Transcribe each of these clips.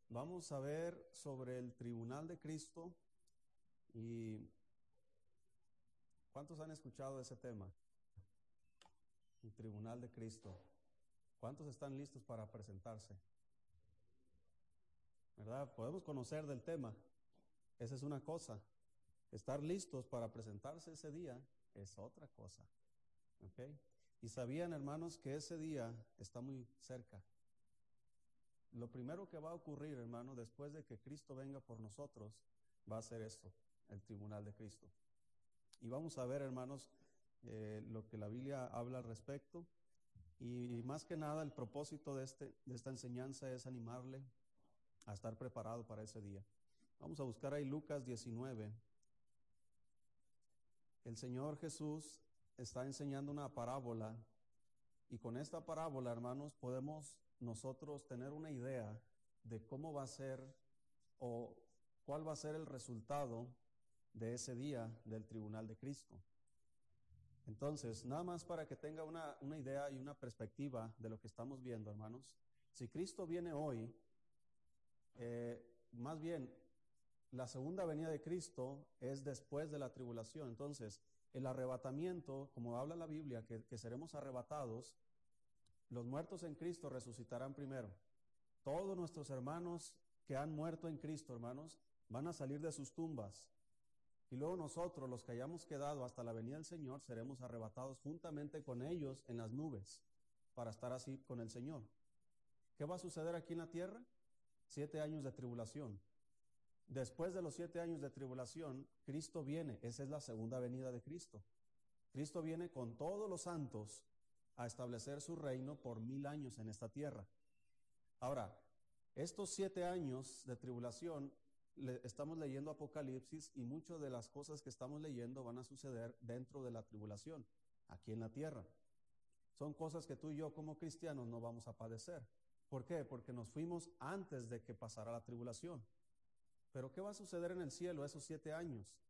Vamos a ver sobre el tribunal de Cristo. ¿Y cuántos han escuchado ese tema? El tribunal de Cristo. ¿Cuántos están listos para presentarse? ¿Verdad? Podemos conocer del tema. Esa es una cosa. Estar listos para presentarse ese día es otra cosa. ¿Ok? Y sabían, hermanos, que ese día está muy cerca. Lo primero que va a ocurrir, hermano, después de que Cristo venga por nosotros, va a ser esto, el tribunal de Cristo. Y vamos a ver, hermanos, lo que la Biblia habla al respecto. Y más que nada, el propósito de esta enseñanza es animarle a estar preparado para ese día. Vamos a buscar ahí Lucas 19. El Señor Jesús está enseñando una parábola. Y con esta parábola, hermanos, podemos nosotros tener una idea de cómo va a ser o cuál va a ser el resultado de ese día del tribunal de Cristo. Entonces, nada más para que tenga una idea y una perspectiva de lo que estamos viendo, hermanos. Si Cristo viene hoy, más bien, la segunda venida de Cristo es después de la tribulación. Entonces, el arrebatamiento, como habla la Biblia, que seremos arrebatados, los muertos en Cristo resucitarán primero. Todos nuestros hermanos que han muerto en Cristo, hermanos, van a salir de sus tumbas. Y luego nosotros, los que hayamos quedado hasta la venida del Señor, seremos arrebatados juntamente con ellos en las nubes, para estar así con el Señor. ¿Qué va a suceder aquí en la tierra? 7 años de tribulación. Después de los 7 años de tribulación, Cristo viene. Esa es la segunda venida de Cristo. Cristo viene con todos los santos a establecer su reino por 1000 años en esta tierra. Ahora, estos 7 años de tribulación, estamos leyendo Apocalipsis y muchas de las cosas que estamos leyendo van a suceder dentro de la tribulación, aquí en la tierra. Son cosas que tú y yo como cristianos no vamos a padecer. ¿Por qué? Porque nos fuimos antes de que pasara la tribulación. Pero ¿qué va a suceder en el cielo esos 7 años?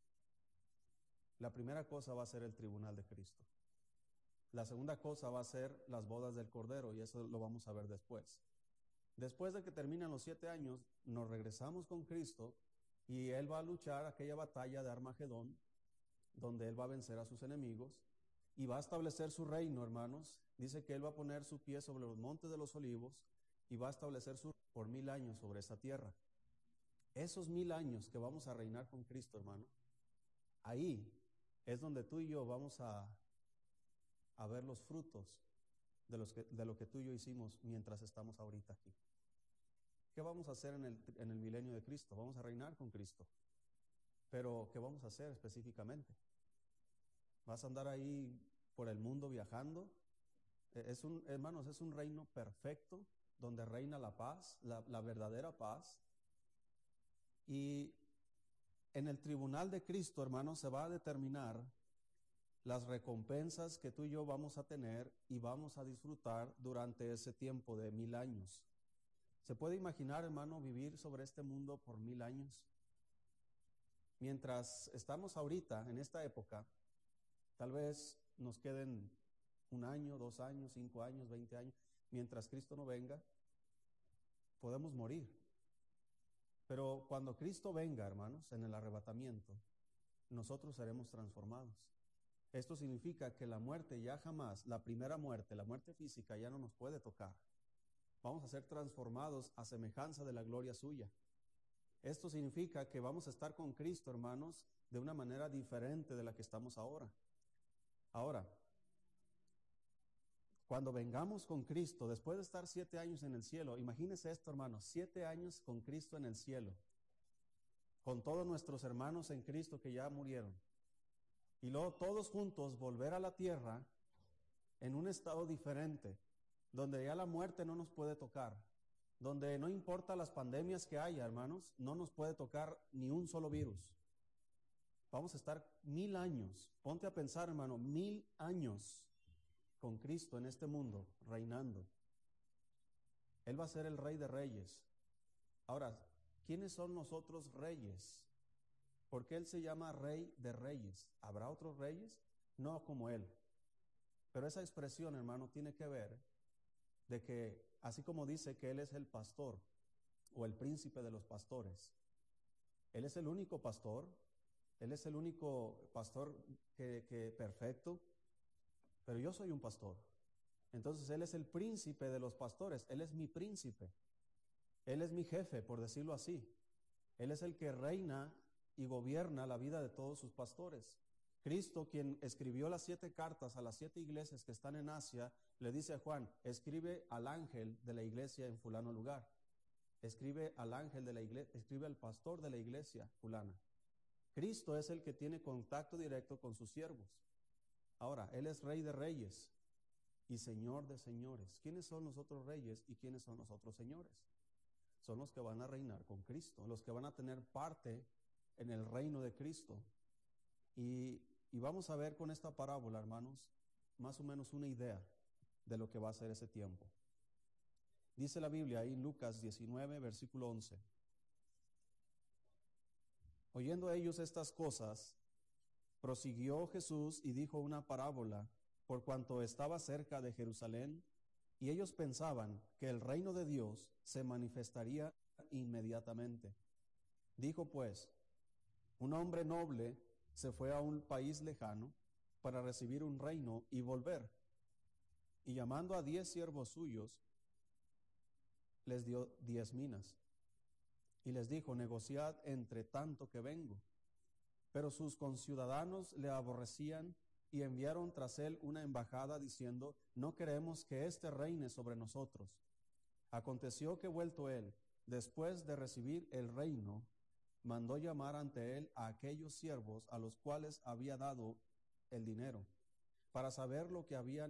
La primera cosa va a ser el tribunal de Cristo. La segunda cosa va a ser las bodas del Cordero, y eso lo vamos a ver después. Después de que terminan los 7 años, nos regresamos con Cristo y Él va a luchar aquella batalla de Armagedón, donde Él va a vencer a sus enemigos y va a establecer su reino, hermanos. Dice que Él va a poner su pie sobre los montes de los olivos y va a establecer su reino por 1000 años sobre esta tierra. Esos 1000 años que vamos a reinar con Cristo, hermano, ahí es donde tú y yo vamos a ver los frutos de lo que tú y yo hicimos mientras estamos ahorita aquí. ¿Qué vamos a hacer en el milenio de Cristo? Vamos a reinar con Cristo. Pero, ¿qué vamos a hacer específicamente? ¿Vas a andar ahí por el mundo viajando? Hermanos, es un reino perfecto donde reina la paz, la verdadera paz. Y en el tribunal de Cristo, hermanos, se va a determinar las recompensas que tú y yo vamos a tener y vamos a disfrutar durante ese tiempo de 1000 años. ¿Se puede imaginar, hermano, vivir sobre este mundo por 1000 años? Mientras estamos ahorita, en esta época, tal vez nos queden 1 año, 2 años, 5 años, 20 años. Mientras Cristo no venga, podemos morir. Pero cuando Cristo venga, hermanos, en el arrebatamiento, nosotros seremos transformados. Esto significa que la muerte ya jamás, la primera muerte, la muerte física, ya no nos puede tocar. Vamos a ser transformados a semejanza de la gloria suya. Esto significa que vamos a estar con Cristo, hermanos, de una manera diferente de la que estamos ahora. Ahora, cuando vengamos con Cristo, después de estar 7 años en el cielo, imagínense esto, hermanos, 7 años con Cristo en el cielo, con todos nuestros hermanos en Cristo que ya murieron. Y luego todos juntos volver a la tierra en un estado diferente, donde ya la muerte no nos puede tocar, donde no importa las pandemias que haya, hermanos, no nos puede tocar ni un solo virus. Vamos a estar 1000 años, ponte a pensar, hermano, 1000 años con Cristo en este mundo, reinando. Él va a ser el Rey de Reyes. Ahora, ¿quiénes son nosotros reyes? ¿Por qué Él se llama Rey de Reyes? ¿Habrá otros reyes? No como Él. Pero esa expresión, hermano, tiene que ver de que, así como dice que Él es el pastor, o el príncipe de los pastores. Él es el único pastor, Él es el único pastor que perfecto, pero yo soy un pastor. Entonces Él es el príncipe de los pastores, Él es mi príncipe, Él es mi jefe, por decirlo así. Él es el que reina y gobierna la vida de todos sus pastores. Cristo, quien escribió las 7 cartas a las 7 iglesias que están en Asia, le dice a Juan, escribe al ángel de la iglesia en fulano lugar. Escribe al ángel de la iglesia, escribe al pastor de la iglesia fulana. Cristo es el que tiene contacto directo con sus siervos. Ahora, Él es Rey de reyes y Señor de señores. ¿Quiénes son los otros reyes y quiénes son los otros señores? Son los que van a reinar con Cristo, los que van a tener parte en el reino de Cristo. Y vamos a ver con esta parábola, hermanos, más o menos una idea de lo que va a ser ese tiempo. Dice la Biblia ahí en Lucas 19, versículo 11. Oyendo ellos estas cosas, prosiguió Jesús y dijo una parábola, por cuanto estaba cerca de Jerusalén, y ellos pensaban que el reino de Dios se manifestaría inmediatamente. Dijo pues, un hombre noble se fue a un país lejano para recibir un reino y volver. Y llamando a 10 siervos suyos, les dio 10 minas. Y les dijo, negociad entre tanto que vengo. Pero sus conciudadanos le aborrecían y enviaron tras él una embajada diciendo, no queremos que éste reine sobre nosotros. Aconteció que vuelto él, después de recibir el reino, mandó llamar ante él a aquellos siervos a los cuales había dado el dinero, para saber lo que había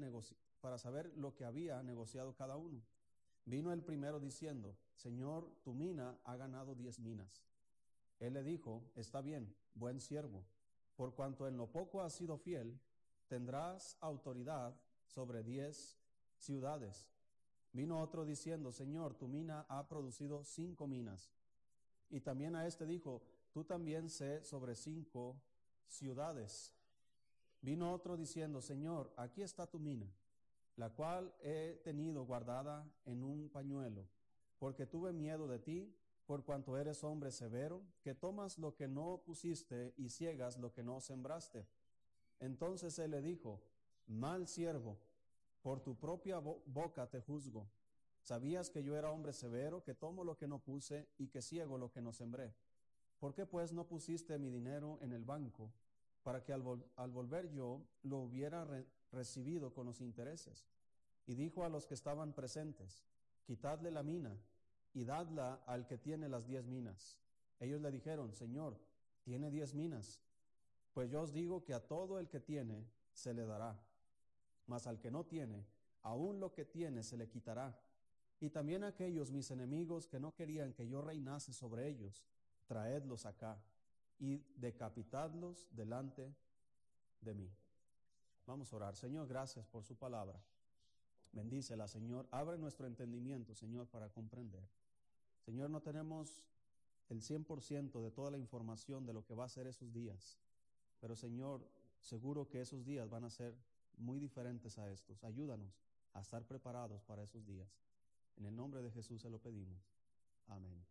negociado cada uno. Vino el primero diciendo, Señor, tu mina ha ganado 10 minas. Él le dijo, está bien, buen siervo, por cuanto en lo poco has sido fiel, tendrás autoridad sobre 10 ciudades. Vino otro diciendo, Señor, tu mina ha producido 5 minas. Y también a este dijo, tú también sé sobre 5 ciudades. Vino otro diciendo, Señor, aquí está tu mina, la cual he tenido guardada en un pañuelo, porque tuve miedo de ti, por cuanto eres hombre severo, que tomas lo que no pusiste y ciegas lo que no sembraste. Entonces él le dijo, mal siervo, por tu propia boca te juzgo. ¿Sabías que yo era hombre severo, que tomo lo que no puse y que ciego lo que no sembré? ¿Por qué pues no pusiste mi dinero en el banco, para que al volver yo lo hubiera recibido con los intereses? Y dijo a los que estaban presentes, quitadle la mina y dadla al que tiene las 10 minas. Ellos le dijeron, Señor, tiene 10 minas. Pues yo os digo que a todo el que tiene se le dará, mas al que no tiene, aún lo que tiene se le quitará. Y también a aquellos mis enemigos que no querían que yo reinase sobre ellos, traedlos acá y decapitadlos delante de mí. Vamos a orar. Señor, gracias por su palabra. Bendícela, Señor. Abre nuestro entendimiento, Señor, para comprender. Señor, no tenemos el 100% de toda la información de lo que va a ser esos días, pero Señor, seguro que esos días van a ser muy diferentes a estos. Ayúdanos a estar preparados para esos días. En el nombre de Jesús se lo pedimos. Amén.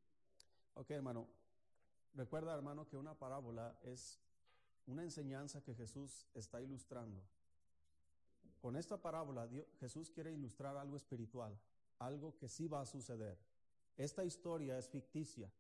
Ok, hermano. Recuerda, hermano, que una parábola es una enseñanza que Jesús está ilustrando. Con esta parábola, Jesús quiere ilustrar algo espiritual, algo que sí va a suceder. Esta historia es ficticia.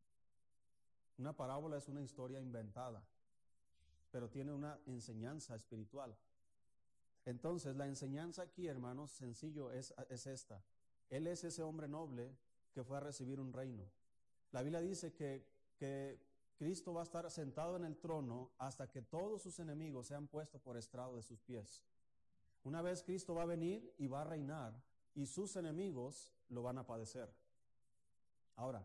Una parábola es una historia inventada, pero tiene una enseñanza espiritual. Entonces, la enseñanza aquí, hermanos, sencillo es esta. Él es ese hombre noble que fue a recibir un reino. La Biblia dice que Cristo va a estar sentado en el trono hasta que todos sus enemigos sean puestos por estrado de sus pies. Una vez Cristo va a venir y va a reinar, y sus enemigos lo van a padecer. Ahora,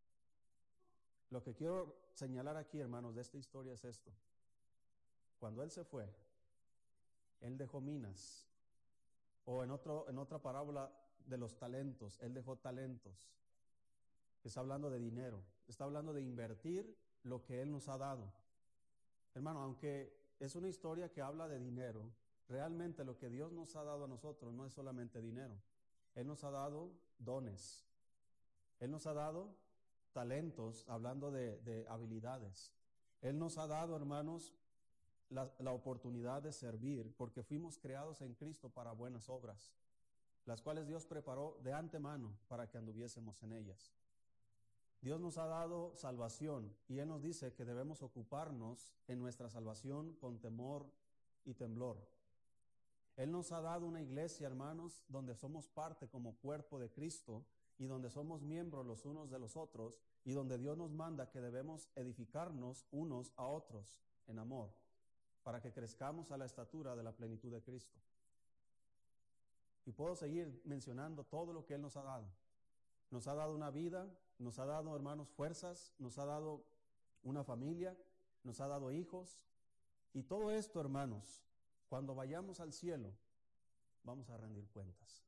lo que quiero señalar aquí, hermanos, de esta historia es esto. Cuando Él se fue, Él dejó minas. O en otra parábola de los talentos, Él dejó talentos. Está hablando de dinero. Está hablando de invertir lo que Él nos ha dado. Hermano, aunque es una historia que habla de dinero, realmente lo que Dios nos ha dado a nosotros no es solamente dinero. Él nos ha dado dones. Él nos ha dado talentos, hablando de habilidades. Él nos ha dado, hermanos, la oportunidad de servir, porque fuimos creados en Cristo para buenas obras, las cuales Dios preparó de antemano para que anduviésemos en ellas. Dios nos ha dado salvación y Él nos dice que debemos ocuparnos en nuestra salvación con temor y temblor. Él nos ha dado una iglesia, hermanos, donde somos parte como cuerpo de Cristo y donde somos miembros los unos de los otros y donde Dios nos manda que debemos edificarnos unos a otros en amor para que crezcamos a la estatura de la plenitud de Cristo. Y puedo seguir mencionando todo lo que Él nos ha dado. Nos ha dado una vida, nos ha dado, hermanos, fuerzas, nos ha dado una familia, nos ha dado hijos. Y todo esto, hermanos, cuando vayamos al cielo, vamos a rendir cuentas.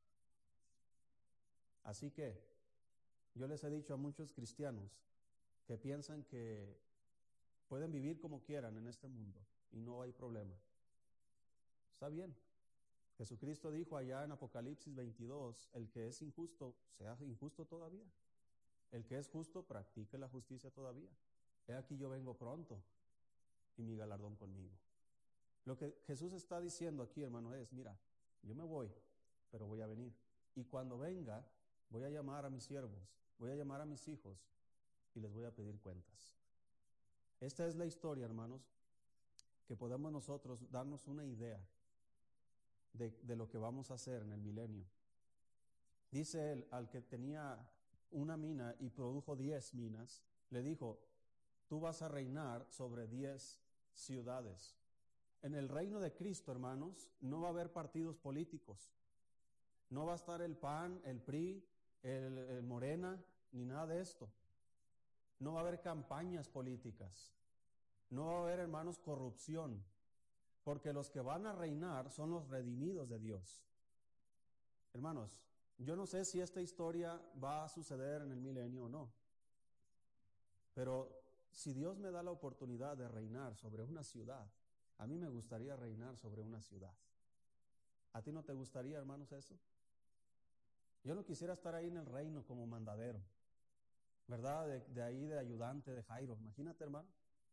Así que yo les he dicho a muchos cristianos que piensan que pueden vivir como quieran en este mundo y no hay problema. Está bien. Jesucristo dijo allá en Apocalipsis 22, el que es injusto, sea injusto todavía. El que es justo, practique la justicia todavía. He aquí yo vengo pronto y mi galardón conmigo. Lo que Jesús está diciendo aquí, hermano, es, mira, yo me voy, pero voy a venir. Y cuando venga, voy a llamar a mis siervos, voy a llamar a mis hijos y les voy a pedir cuentas. Esta es la historia, hermanos, que podemos nosotros darnos una idea de lo que vamos a hacer en el milenio. Dice él, al que tenía una mina y produjo 10 minas, le dijo, tú vas a reinar sobre 10 ciudades. En el reino de Cristo, hermanos, no va a haber partidos políticos. No va a estar el PAN, el PRI, el Morena, ni nada de esto. No va a haber campañas políticas. No va a haber, hermanos, corrupción. Porque los que van a reinar son los redimidos de Dios. Hermanos, yo no sé si esta historia va a suceder en el milenio o no. Pero si Dios me da la oportunidad de reinar sobre una ciudad, a mí me gustaría reinar sobre una ciudad. ¿A ti no te gustaría, hermanos, eso? Yo no quisiera estar ahí en el reino como mandadero, ¿verdad? De ahí de ayudante de Jairo. Imagínate, hermano.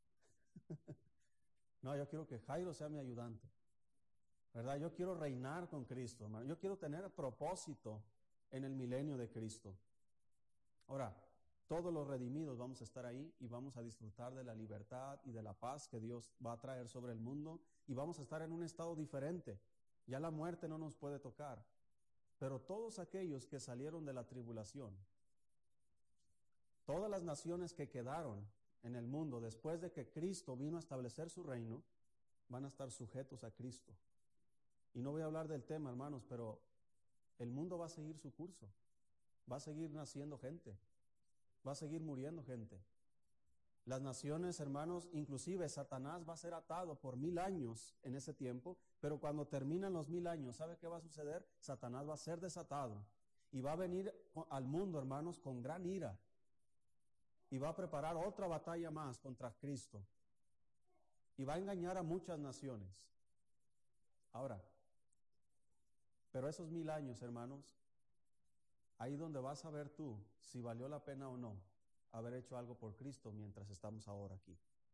No, yo quiero que Jairo sea mi ayudante, ¿verdad? Yo quiero reinar con Cristo, hermano. Yo quiero tener propósito en el milenio de Cristo. Ahora, todos los redimidos vamos a estar ahí y vamos a disfrutar de la libertad y de la paz que Dios va a traer sobre el mundo y vamos a estar en un estado diferente. Ya la muerte no nos puede tocar. Pero todos aquellos que salieron de la tribulación, todas las naciones que quedaron en el mundo después de que Cristo vino a establecer su reino, van a estar sujetos a Cristo. Y no voy a hablar del tema, hermanos, pero el mundo va a seguir su curso. Va a seguir naciendo gente. Va a seguir muriendo gente. Las naciones, hermanos, inclusive Satanás va a ser atado por 1000 años en ese tiempo, pero cuando terminan los 1000 años, ¿sabe qué va a suceder? Satanás va a ser desatado y va a venir al mundo, hermanos, con gran ira y va a preparar otra batalla más contra Cristo y va a engañar a muchas naciones. Ahora, pero esos 1000 años, hermanos, ahí donde vas a ver tú si valió la pena o no haber hecho algo por Cristo mientras estamos ahora aquí.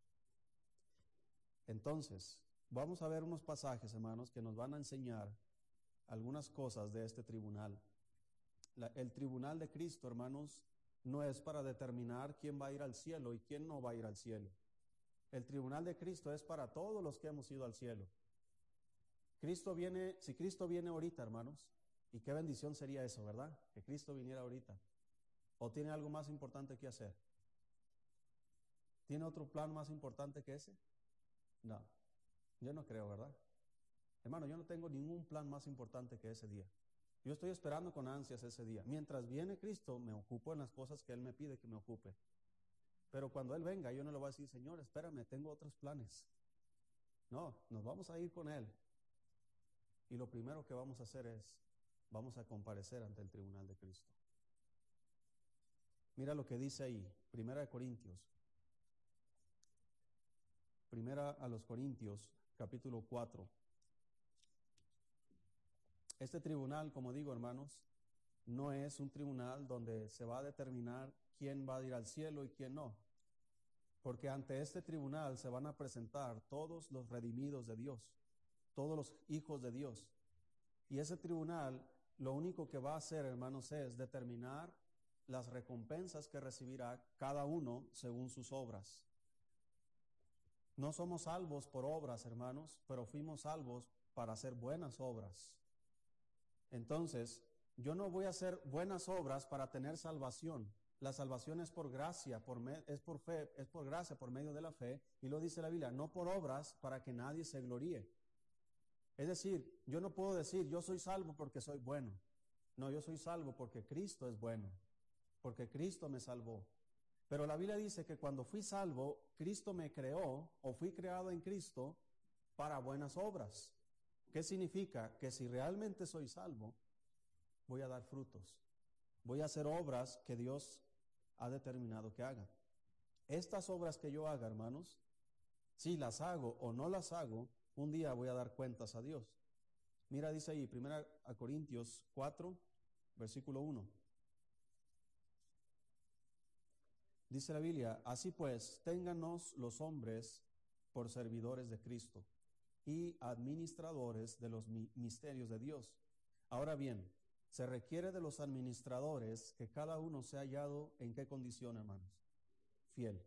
Entonces, vamos a ver unos pasajes, hermanos, que nos van a enseñar algunas cosas de este tribunal. El tribunal de Cristo, hermanos, no es para determinar quién va a ir al cielo y quién no va a ir al cielo. El tribunal de Cristo es para todos los que hemos ido al cielo. Si Cristo viene ahorita, hermanos, y qué bendición sería eso, ¿verdad? Que Cristo viniera ahorita. ¿O tiene algo más importante que hacer? ¿Tiene otro plan más importante que ese? No, yo no creo, ¿verdad? Hermano, yo no tengo ningún plan más importante que ese día. Yo estoy esperando con ansias ese día. Mientras viene Cristo, me ocupo en las cosas que Él me pide que me ocupe. Pero cuando Él venga, yo no le voy a decir, Señor, espérame, tengo otros planes. No, nos vamos a ir con Él. Y lo primero que vamos a hacer es, vamos a comparecer ante el tribunal de Cristo. Mira lo que dice ahí, Primera de Corintios. Primera a los Corintios, capítulo 4. Este tribunal, como digo, hermanos, no es un tribunal donde se va a determinar quién va a ir al cielo y quién no. Porque ante este tribunal se van a presentar todos los redimidos de Dios, todos los hijos de Dios. Y ese tribunal lo único que va a hacer, hermanos, es determinar las recompensas que recibirá cada uno según sus obras. No somos salvos por obras, hermanos, pero fuimos salvos para hacer buenas obras. Entonces, yo no voy a hacer buenas obras para tener salvación. La salvación es por gracia, es por fe, es por gracia, por medio de la fe. Y lo dice la Biblia, no por obras para que nadie se gloríe. Es decir, yo no puedo decir, yo soy salvo porque soy bueno. No, yo soy salvo porque Cristo es bueno, porque Cristo me salvó. Pero la Biblia dice que cuando fui salvo, Cristo me creó o fui creado en Cristo para buenas obras. ¿Qué significa? Que si realmente soy salvo, voy a dar frutos. Voy a hacer obras que Dios ha determinado que haga. Estas obras que yo haga, hermanos, si las hago o no las hago, un día voy a dar cuentas a Dios. Mira, dice ahí, 1 Corintios 4, versículo 1. Dice la Biblia, así pues, téngannos los hombres por servidores de Cristo y administradores de los misterios de Dios. Ahora bien, se requiere de los administradores que cada uno sea hallado en qué condición, hermanos. Fiel.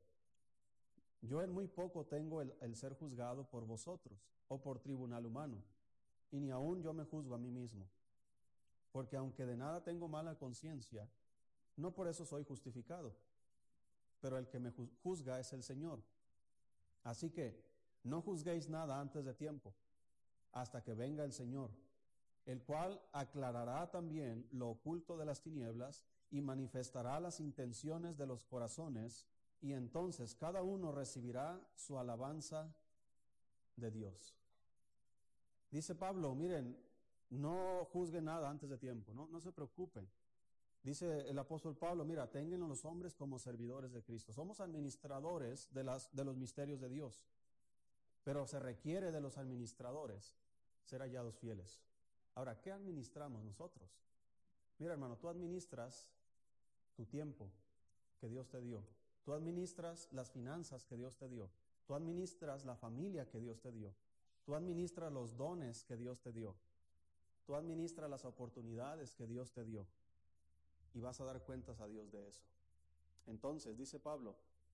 Yo en muy poco tengo el ser juzgado por vosotros o por tribunal humano, y ni aún yo me juzgo a mí mismo. Porque aunque de nada tengo mala conciencia, no por eso soy justificado. Pero el que me juzga es el Señor. Así que no juzguéis nada antes de tiempo, hasta que venga el Señor, el cual aclarará también lo oculto de las tinieblas y manifestará las intenciones de los corazones, y entonces cada uno recibirá su alabanza de Dios. Dice Pablo, miren, no juzguen nada antes de tiempo, no se preocupen. Dice el apóstol Pablo, mira, tengan a los hombres como servidores de Cristo. Somos administradores de los misterios de Dios, pero se requiere de los administradores ser hallados fieles. Ahora, ¿qué administramos nosotros? Mira, hermano, tú administras tu tiempo que Dios te dio. Tú administras las finanzas que Dios te dio. Tú administras la familia que Dios te dio. Tú administras los dones que Dios te dio. Tú administras las oportunidades que Dios te dio. Y vas a dar cuentas a Dios de eso. Entonces, dice Pablo,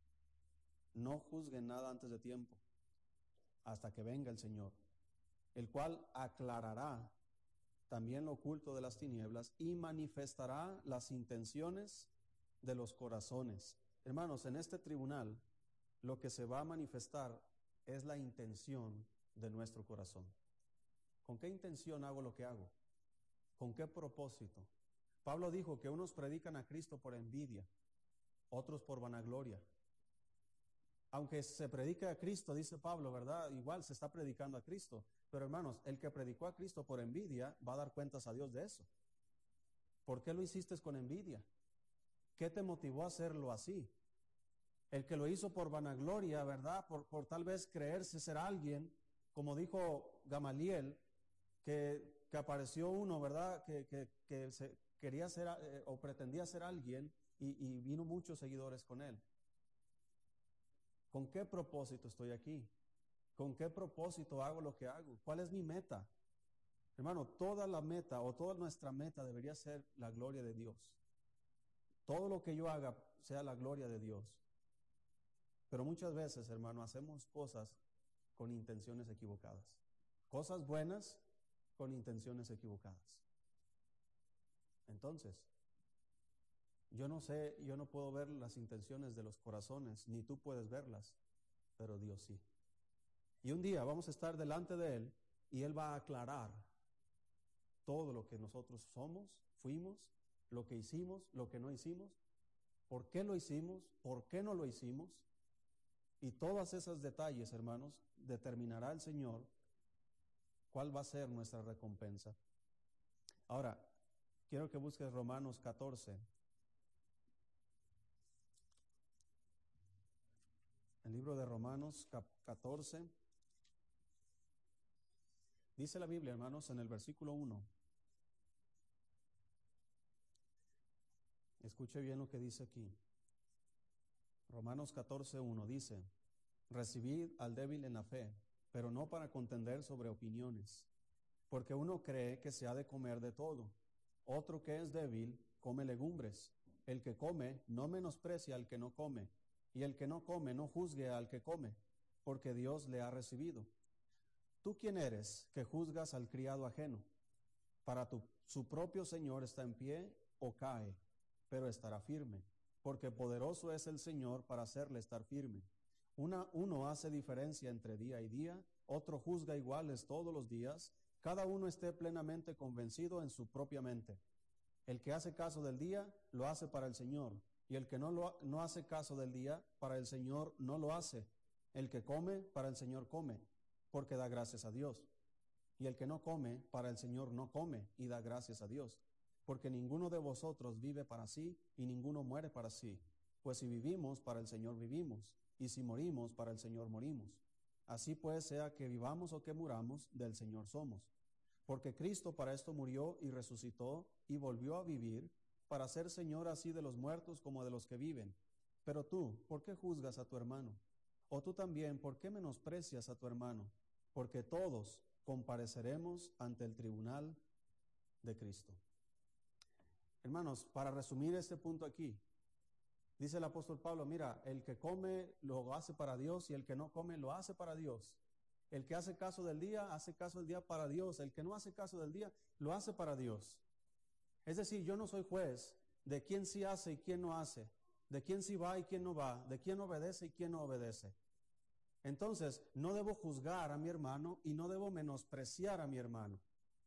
no juzguen nada antes de tiempo, hasta que venga el Señor, el cual aclarará también lo oculto de las tinieblas y manifestará las intenciones de los corazones. Hermanos, en este tribunal, lo que se va a manifestar es la intención de nuestro corazón. ¿Con qué intención hago lo que hago? ¿Con qué propósito? Pablo dijo que unos predican a Cristo por envidia, otros por vanagloria. Aunque se predica a Cristo, dice Pablo, ¿verdad? Igual se está predicando a Cristo. Pero hermanos, el que predicó a Cristo por envidia va a dar cuentas a Dios de eso. ¿Por qué lo hiciste con envidia? ¿Qué te motivó a hacerlo así? El que lo hizo por vanagloria, ¿verdad? Por tal vez creerse ser alguien, como dijo Gamaliel, que apareció uno, ¿verdad? Que se quería ser o pretendía ser alguien y vino muchos seguidores con él. ¿Con qué propósito estoy aquí? ¿Con qué propósito hago lo que hago? ¿Cuál es mi meta? Hermano, toda la meta o toda nuestra meta debería ser la gloria de Dios. Todo lo que yo haga sea la gloria de Dios. Pero muchas veces, hermano, hacemos cosas con intenciones equivocadas. Cosas buenas con intenciones equivocadas. Entonces, yo no sé, yo no puedo ver las intenciones de los corazones, ni tú puedes verlas, pero Dios sí. Y un día vamos a estar delante de Él y Él va a aclarar todo lo que nosotros somos, fuimos, lo que hicimos, lo que no hicimos, por qué lo hicimos, por qué no lo hicimos. Y todos esos detalles, hermanos, determinará el Señor cuál va a ser nuestra recompensa. Ahora, quiero que busques Romanos 14. El libro de Romanos 14. Dice la Biblia, hermanos, en el versículo 1. Escuche bien lo que dice aquí. Romanos 14:1 dice: recibid al débil en la fe, pero no para contender sobre opiniones, porque uno cree que se ha de comer de todo, otro que es débil come legumbres. El que come no menosprecia al que no come, y el que no come no juzgue al que come, porque Dios le ha recibido. ¿Tú quién eres que juzgas al criado ajeno? Su propio Señor está en pie o cae, pero estará firme, porque poderoso es el Señor para hacerle estar firme. Uno hace diferencia entre día y día, otro juzga iguales todos los días. Cada uno esté plenamente convencido en su propia mente. El que hace caso del día, lo hace para el Señor, y el que no hace caso del día, para el Señor no lo hace. El que come, para el Señor come, porque da gracias a Dios. Y el que no come, para el Señor no come, y da gracias a Dios. Porque ninguno de vosotros vive para sí, y ninguno muere para sí. Pues si vivimos, para el Señor vivimos, y si morimos, para el Señor morimos. Así pues, sea que vivamos o que muramos, del Señor somos. Porque Cristo para esto murió y resucitó y volvió a vivir, para ser Señor así de los muertos como de los que viven. Pero tú, ¿por qué juzgas a tu hermano? O tú también, ¿por qué menosprecias a tu hermano? Porque todos compareceremos ante el tribunal de Cristo. Hermanos, para resumir este punto aquí, dice el apóstol Pablo: mira, el que come lo hace para Dios, y el que no come lo hace para Dios. El que hace caso del día, hace caso del día para Dios. El que no hace caso del día, lo hace para Dios. Es decir, yo no soy juez de quién sí hace y quién no hace, de quién sí va y quién no va, de quién obedece y quién no obedece. Entonces, no debo juzgar a mi hermano y no debo menospreciar a mi hermano,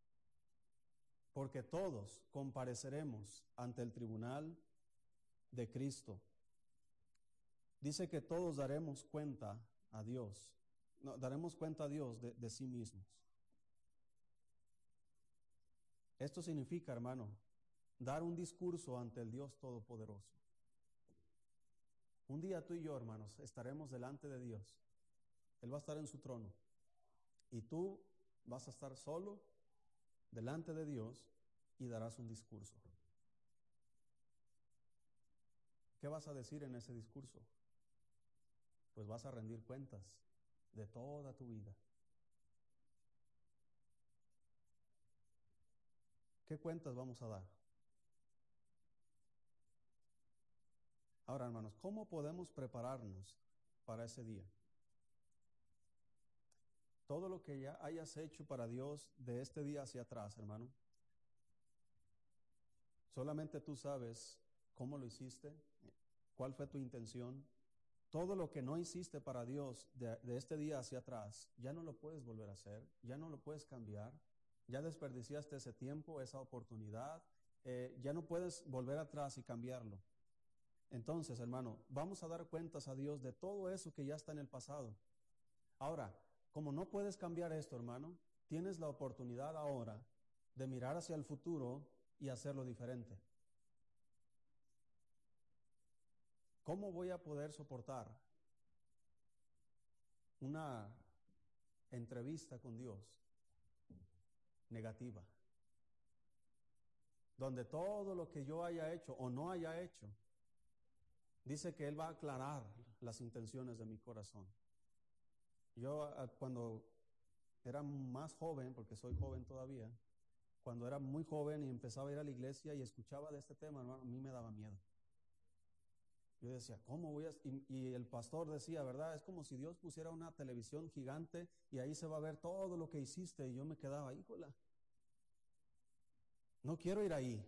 porque todos compareceremos ante el tribunal de Cristo. Dice que todos daremos cuenta a Dios. No, daremos cuenta a Dios de sí mismos. Esto significa, hermano, dar un discurso ante el Dios Todopoderoso. Un día tú y yo, hermanos, estaremos delante de Dios. Él va a estar en su trono. Y tú vas a estar solo delante de Dios y darás un discurso. ¿Qué vas a decir en ese discurso? Pues vas a rendir cuentas de toda tu vida. ¿Qué cuentas vamos a dar? Ahora, hermanos, ¿cómo podemos prepararnos para ese día? Todo lo que ya hayas hecho para Dios de este día hacia atrás, hermano, solamente tú sabes cómo lo hiciste, cuál fue tu intención. Todo lo que no hiciste para Dios de este día hacia atrás, ya no lo puedes volver a hacer, ya no lo puedes cambiar, ya desperdiciaste ese tiempo, esa oportunidad, ya no puedes volver atrás y cambiarlo. Entonces, hermano, vamos a dar cuentas a Dios de todo eso que ya está en el pasado. Ahora, como no puedes cambiar esto, hermano, tienes la oportunidad ahora de mirar hacia el futuro y hacerlo diferente. ¿Cómo voy a poder soportar una entrevista con Dios negativa, donde todo lo que yo haya hecho o no haya hecho, dice que Él va a aclarar las intenciones de mi corazón? Yo cuando era más joven, porque soy joven todavía, cuando era muy joven y empezaba a ir a la iglesia y escuchaba de este tema, hermano, a mí me daba miedo. Yo decía, ¿cómo voy a...? Y el pastor decía, ¿verdad? Es como si Dios pusiera una televisión gigante y ahí se va a ver todo lo que hiciste. Y yo me quedaba, híjola, no quiero ir ahí.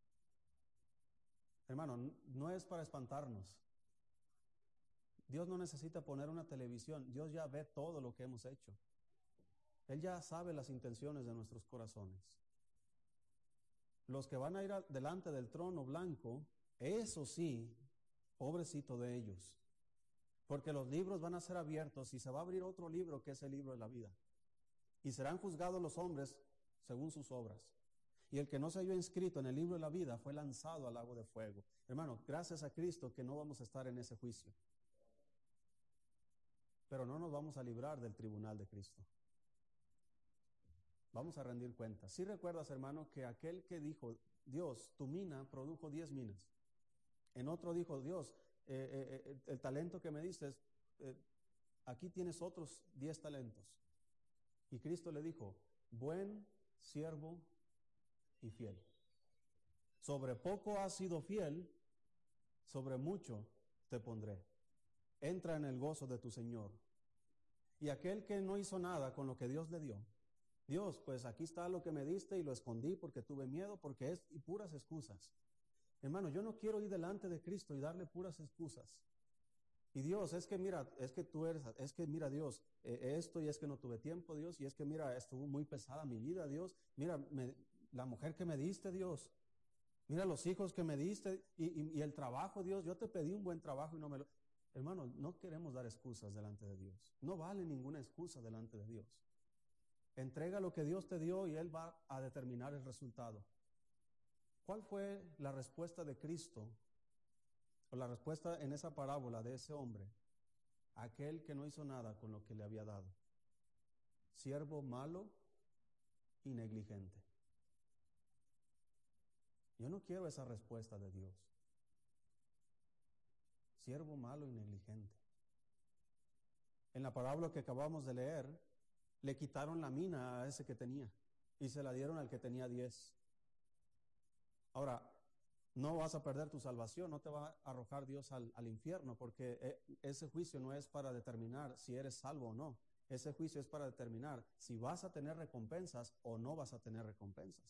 Hermano, no es para espantarnos. Dios no necesita poner una televisión. Dios ya ve todo lo que hemos hecho. Él ya sabe las intenciones de nuestros corazones. Los que van a ir delante del trono blanco, eso sí, pobrecito de ellos, porque los libros van a ser abiertos y se va a abrir otro libro que es el libro de la vida. Y serán juzgados los hombres según sus obras. Y el que no se halló inscrito en el libro de la vida fue lanzado al lago de fuego. Hermano, gracias a Cristo que no vamos a estar en ese juicio. Pero no nos vamos a librar del tribunal de Cristo. Vamos a rendir cuentas. Si recuerdas, hermano, que aquel que dijo, Dios, tu mina produjo 10 minas. En otro dijo, Dios, el talento que me diste, aquí tienes otros 10 talentos. Y Cristo le dijo, buen siervo y fiel. Sobre poco has sido fiel, sobre mucho te pondré. Entra en el gozo de tu Señor. Y aquel que no hizo nada con lo que Dios le dio, Dios, pues aquí está lo que me diste y lo escondí porque tuve miedo, porque es y puras excusas. Hermano, yo no quiero ir delante de Cristo y darle puras excusas. Y Dios, es que mira, es que tú eres, es que mira Dios, esto y es que no tuve tiempo, Dios, y es que mira, estuvo muy pesada mi vida, Dios, mira, la mujer que me diste, Dios, mira los hijos que me diste y el trabajo, Dios, yo te pedí un buen trabajo y no me lo... Hermano, no queremos dar excusas delante de Dios. No vale ninguna excusa delante de Dios. Entrega lo que Dios te dio y Él va a determinar el resultado. ¿Cuál fue la respuesta de Cristo o la respuesta en esa parábola de ese hombre? Aquel que no hizo nada con lo que le había dado. Siervo malo y negligente. Yo no quiero esa respuesta de Dios. Siervo malo y negligente. En la parábola que acabamos de leer, le quitaron la mina a ese que tenía y se la dieron al que tenía 10. Ahora, no vas a perder tu salvación, no te va a arrojar Dios al infierno, porque ese juicio no es para determinar si eres salvo o no. Ese juicio es para determinar si vas a tener recompensas o no vas a tener recompensas.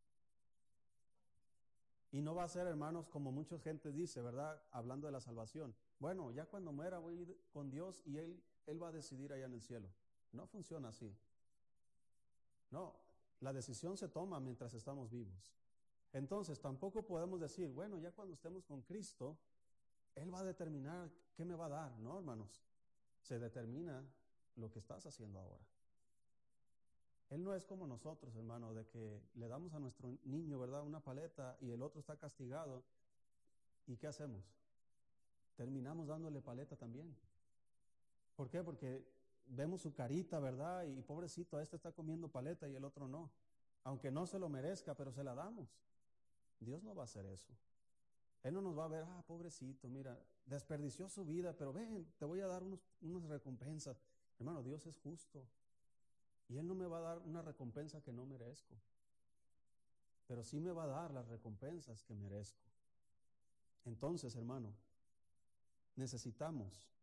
Y no va a ser, hermanos, como mucha gente dice, ¿verdad? Hablando de la salvación. Bueno, ya cuando muera voy a ir con Dios y Él va a decidir allá en el cielo. No funciona así. No, la decisión se toma mientras estamos vivos. Entonces, tampoco podemos decir, bueno, ya cuando estemos con Cristo, Él va a determinar qué me va a dar. No, hermanos, se determina lo que estás haciendo ahora. Él no es como nosotros, hermano, de que le damos a nuestro niño, ¿verdad?, una paleta y el otro está castigado. ¿Y qué hacemos? Terminamos dándole paleta también. ¿Por qué? Porque vemos su carita, ¿verdad? Y pobrecito, este está comiendo paleta y el otro no. Aunque no se lo merezca, pero se la damos. Dios no va a hacer eso. Él no nos va a ver, pobrecito, mira, desperdició su vida, pero ven, te voy a dar unas recompensas. Hermano, Dios es justo. Y Él no me va a dar una recompensa que no merezco. Pero sí me va a dar las recompensas que merezco. Entonces, hermano, necesitamos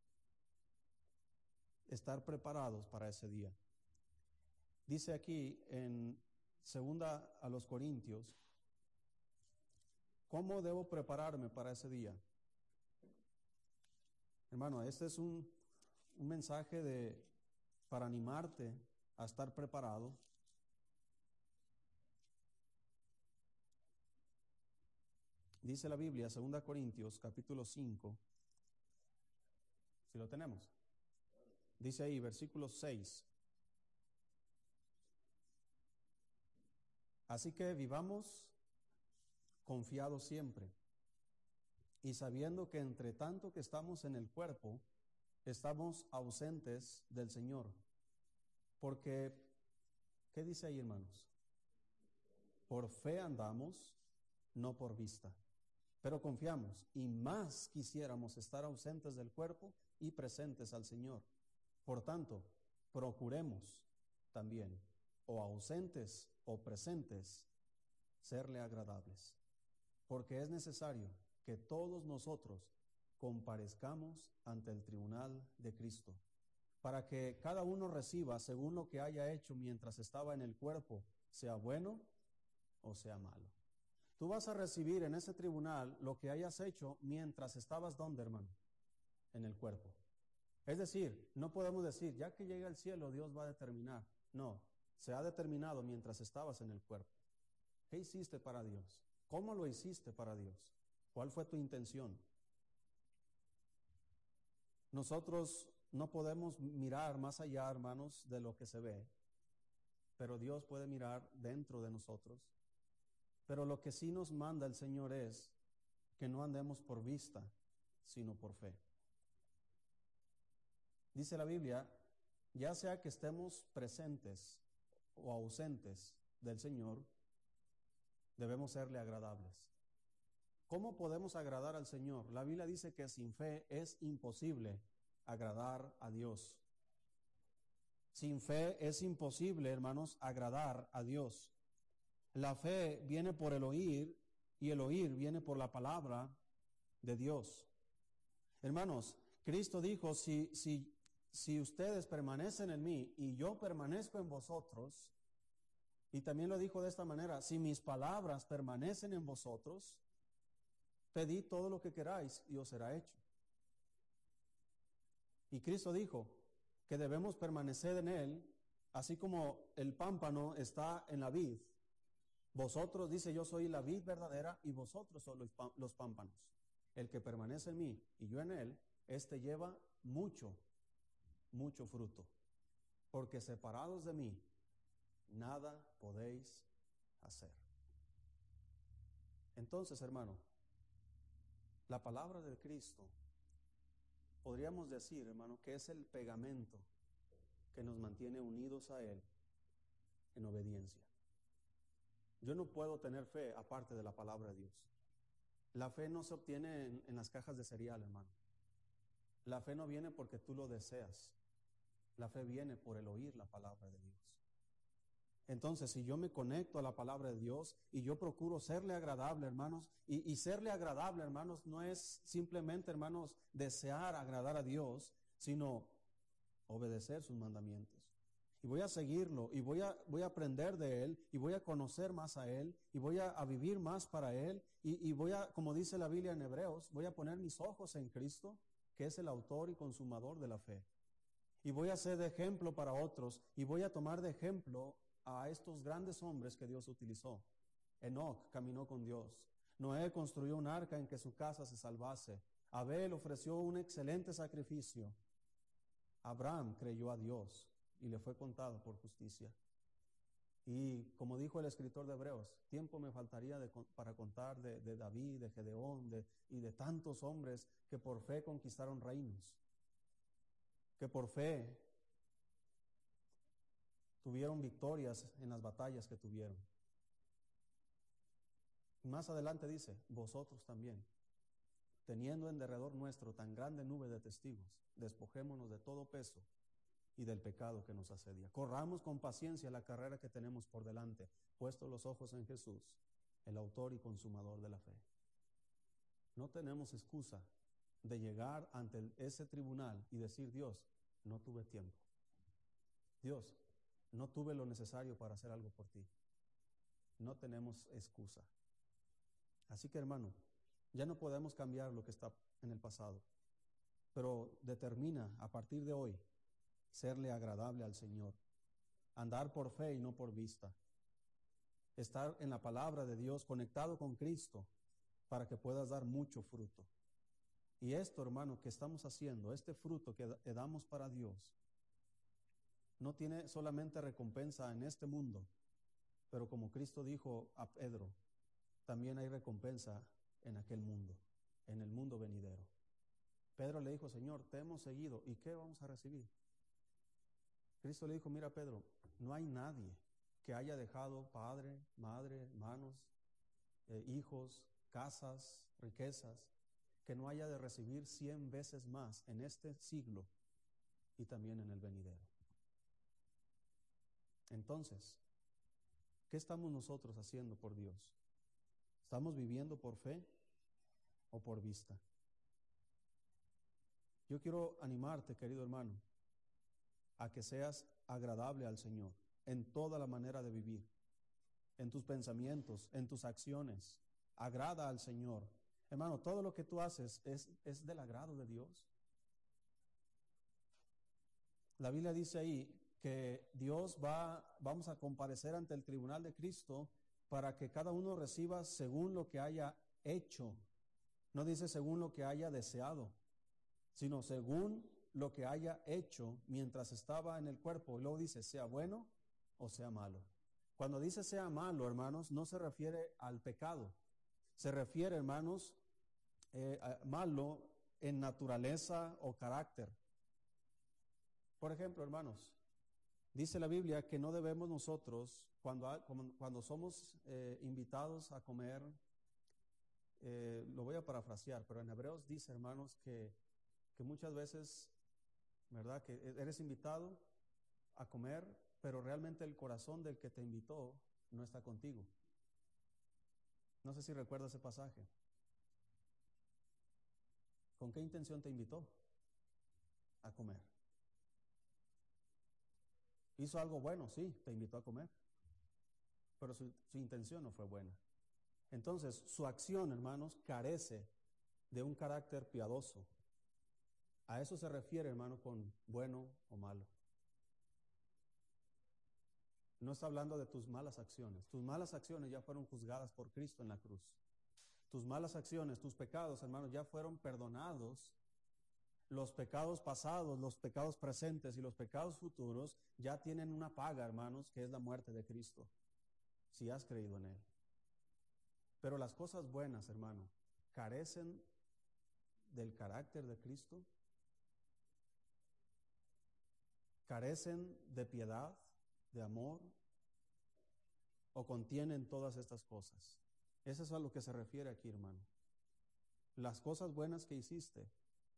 estar preparados para ese día. Dice aquí en 2 a los Corintios, ¿cómo debo prepararme para ese día? Hermano, este es un mensaje para animarte a estar preparado. Dice la Biblia, 2 Corintios, capítulo 5, si lo tenemos. Dice ahí, versículo 6. Así que vivamos confiados siempre y sabiendo que entre tanto que estamos en el cuerpo, estamos ausentes del Señor. Porque, ¿qué dice ahí, hermanos? Por fe andamos, no por vista. Pero confiamos y más quisiéramos estar ausentes del cuerpo y presentes al Señor. Por tanto, procuremos también, o ausentes o presentes, serle agradables. Porque es necesario que todos nosotros comparezcamos ante el tribunal de Cristo, para que cada uno reciba según lo que haya hecho mientras estaba en el cuerpo, sea bueno o sea malo. Tú vas a recibir en ese tribunal lo que hayas hecho mientras estabas, ¿dónde, hermano? En el cuerpo. Es decir, no podemos decir, ya que llegue al cielo, Dios va a determinar. No, se ha determinado mientras estabas en el cuerpo. ¿Qué hiciste para Dios? ¿Cómo lo hiciste para Dios? ¿Cuál fue tu intención? Nosotros no podemos mirar más allá, hermanos, de lo que se ve, pero Dios puede mirar dentro de nosotros. Pero lo que sí nos manda el Señor es que no andemos por vista, sino por fe. Dice la Biblia, ya sea que estemos presentes o ausentes del Señor, debemos serle agradables. ¿Cómo podemos agradar al Señor? La Biblia dice que sin fe es imposible agradar a Dios. Sin fe es imposible, hermanos, agradar a Dios. La fe viene por el oír y el oír viene por la palabra de Dios. Hermanos, Cristo dijo, si ustedes permanecen en mí y yo permanezco en vosotros, y también lo dijo de esta manera, si mis palabras permanecen en vosotros, pedid todo lo que queráis y os será hecho. Y Cristo dijo que debemos permanecer en Él, así como el pámpano está en la vid. Vosotros, dice, yo soy la vid verdadera y vosotros sois los pámpanos. El que permanece en mí y yo en él, éste lleva mucho, mucho fruto. Porque separados de mí, nada podéis hacer. Entonces, hermano, la palabra de Cristo, podríamos decir, hermano, que es el pegamento que nos mantiene unidos a Él en obediencia. Yo no puedo tener fe aparte de la palabra de Dios. La fe no se obtiene en las cajas de cereal, hermano. La fe no viene porque tú lo deseas. La fe viene por el oír la palabra de Dios. Entonces, si yo me conecto a la palabra de Dios y yo procuro serle agradable, hermanos, y serle agradable, hermanos, no es simplemente, hermanos, desear agradar a Dios, sino obedecer sus mandamientos. Y voy a seguirlo, y voy a aprender de Él, y voy a conocer más a Él, y voy a vivir más para Él, y voy a, como dice la Biblia en Hebreos, voy a poner mis ojos en Cristo, que es el autor y consumador de la fe. Y voy a ser de ejemplo para otros, y voy a tomar de ejemplo a estos grandes hombres que Dios utilizó. Enoc caminó con Dios. Noé construyó un arca en que su casa se salvase. Abel ofreció un excelente sacrificio. Abraham creyó a Dios y le fue contado por justicia. Y como dijo el escritor de Hebreos, tiempo me faltaría para contar de David, de Gedeón, y de tantos hombres que por fe conquistaron reinos, que por fe tuvieron victorias en las batallas que tuvieron. Y más adelante dice, vosotros también, teniendo en derredor nuestro tan grande nube de testigos, despojémonos de todo peso y del pecado que nos asedia. Corramos con paciencia la carrera que tenemos por delante, puestos los ojos en Jesús, el autor y consumador de la fe. No tenemos excusa de llegar ante ese tribunal y decir, Dios, no tuve tiempo. Dios, no tuve lo necesario para hacer algo por ti. No tenemos excusa. Así que, hermano, ya no podemos cambiar lo que está en el pasado, pero determina a partir de hoy serle agradable al Señor, andar por fe y no por vista, estar en la palabra de Dios, conectado con Cristo, para que puedas dar mucho fruto. Y esto, hermano, que estamos haciendo, este fruto que damos para Dios, no tiene solamente recompensa en este mundo, pero como Cristo dijo a Pedro, también hay recompensa en aquel mundo, en el mundo venidero. Pedro le dijo, Señor, te hemos seguido, ¿y qué vamos a recibir? Cristo le dijo, mira Pedro, no hay nadie que haya dejado padre, madre, hermanos, hijos, casas, riquezas, que no haya de recibir 100 veces más en este siglo y también en el venidero. Entonces, ¿qué estamos nosotros haciendo por Dios? ¿Estamos viviendo por fe o por vista? Yo quiero animarte, querido hermano, a que seas agradable al Señor en toda la manera de vivir, en tus pensamientos, en tus acciones. Agrada al Señor. Hermano, todo lo que tú haces es del agrado de Dios. La Biblia dice ahí que vamos a comparecer ante el tribunal de Cristo para que cada uno reciba según lo que haya hecho. No dice según lo que haya deseado, sino según lo que haya hecho mientras estaba en el cuerpo. Y luego dice, sea bueno o sea malo. Cuando dice sea malo, hermanos, no se refiere al pecado. Se refiere, hermanos, a malo en naturaleza o carácter. Por ejemplo, hermanos, dice la Biblia que no debemos nosotros, cuando somos invitados a comer lo voy a parafrasear, pero en Hebreos dice, hermanos, que muchas veces, ¿verdad? Que eres invitado a comer, pero realmente el corazón del que te invitó no está contigo. No sé si recuerda ese pasaje. ¿Con qué intención te invitó a comer? ¿Hizo algo bueno? Sí, te invitó a comer, pero su intención no fue buena. Entonces, su acción, hermanos, carece de un carácter piadoso. A eso se refiere, hermano, con bueno o malo. No está hablando de tus malas acciones. Tus malas acciones ya fueron juzgadas por Cristo en la cruz. Tus malas acciones, tus pecados, hermanos, ya fueron perdonados. Los pecados pasados, los pecados presentes y los pecados futuros ya tienen una paga, hermanos, que es la muerte de Cristo, si has creído en Él. Pero las cosas buenas, hermano, carecen del carácter de Cristo, carecen de piedad, de amor, o contienen todas estas cosas. Eso es a lo que se refiere aquí, hermano. Las cosas buenas que hiciste,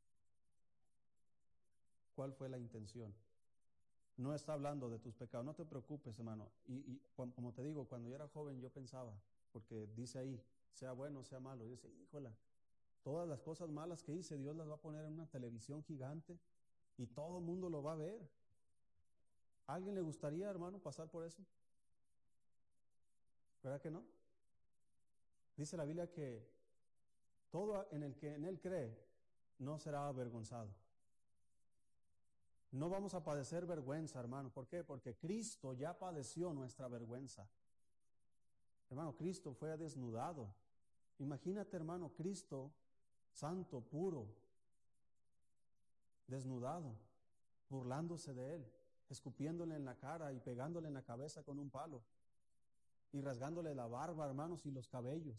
¿cuál fue la intención? No está hablando de tus pecados. No te preocupes, hermano. Y como te digo, cuando yo era joven yo pensaba, porque dice ahí, sea bueno, sea malo. Yo decía, híjola, todas las cosas malas que hice, Dios las va a poner en una televisión gigante y todo el mundo lo va a ver. ¿A alguien le gustaría, hermano, pasar por eso? ¿Verdad que no? Dice la Biblia que todo en el que en Él cree no será avergonzado. No vamos a padecer vergüenza, hermano. ¿Por qué? Porque Cristo ya padeció nuestra vergüenza. Hermano, Cristo fue desnudado. Imagínate, hermano, Cristo, santo, puro, desnudado, burlándose de Él, escupiéndole en la cara y pegándole en la cabeza con un palo y rasgándole la barba, hermanos, y los cabellos.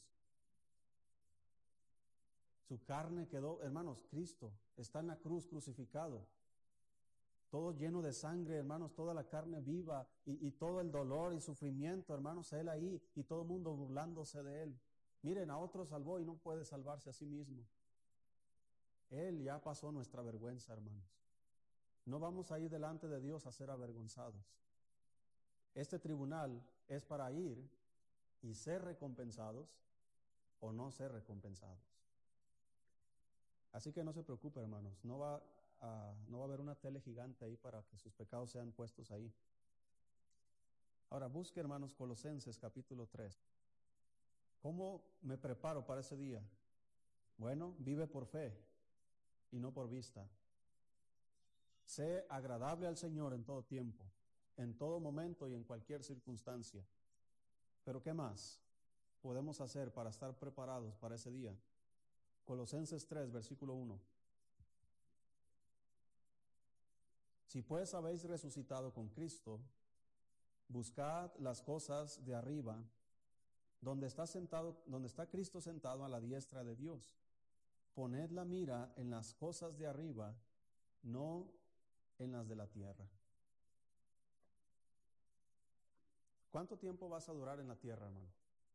Su carne quedó, hermanos, Cristo está en la cruz crucificado. Todo lleno de sangre, hermanos, toda la carne viva y todo el dolor y sufrimiento, hermanos, Él ahí y todo el mundo burlándose de Él. Miren, a otro salvó y no puede salvarse a sí mismo. Él ya pasó nuestra vergüenza, hermanos. No vamos a ir delante de Dios a ser avergonzados. Este tribunal es para ir y ser recompensados o no ser recompensados. Así que no se preocupe, hermanos, no va a haber una tele gigante ahí para que sus pecados sean puestos ahí. Ahora busque, hermanos, Colosenses capítulo 3. ¿Cómo me preparo para ese día? Bueno, vive por fe y no por vista. Sé agradable al Señor en todo tiempo, en todo momento y en cualquier circunstancia. Pero ¿qué más podemos hacer para estar preparados para ese día? Colosenses 3, versículo 1. Si pues habéis resucitado con Cristo, buscad las cosas de arriba, donde está Cristo sentado a la diestra de Dios. Poned la mira en las cosas de arriba, no en las de la tierra. ¿Cuánto tiempo vas a durar en la tierra, hermano?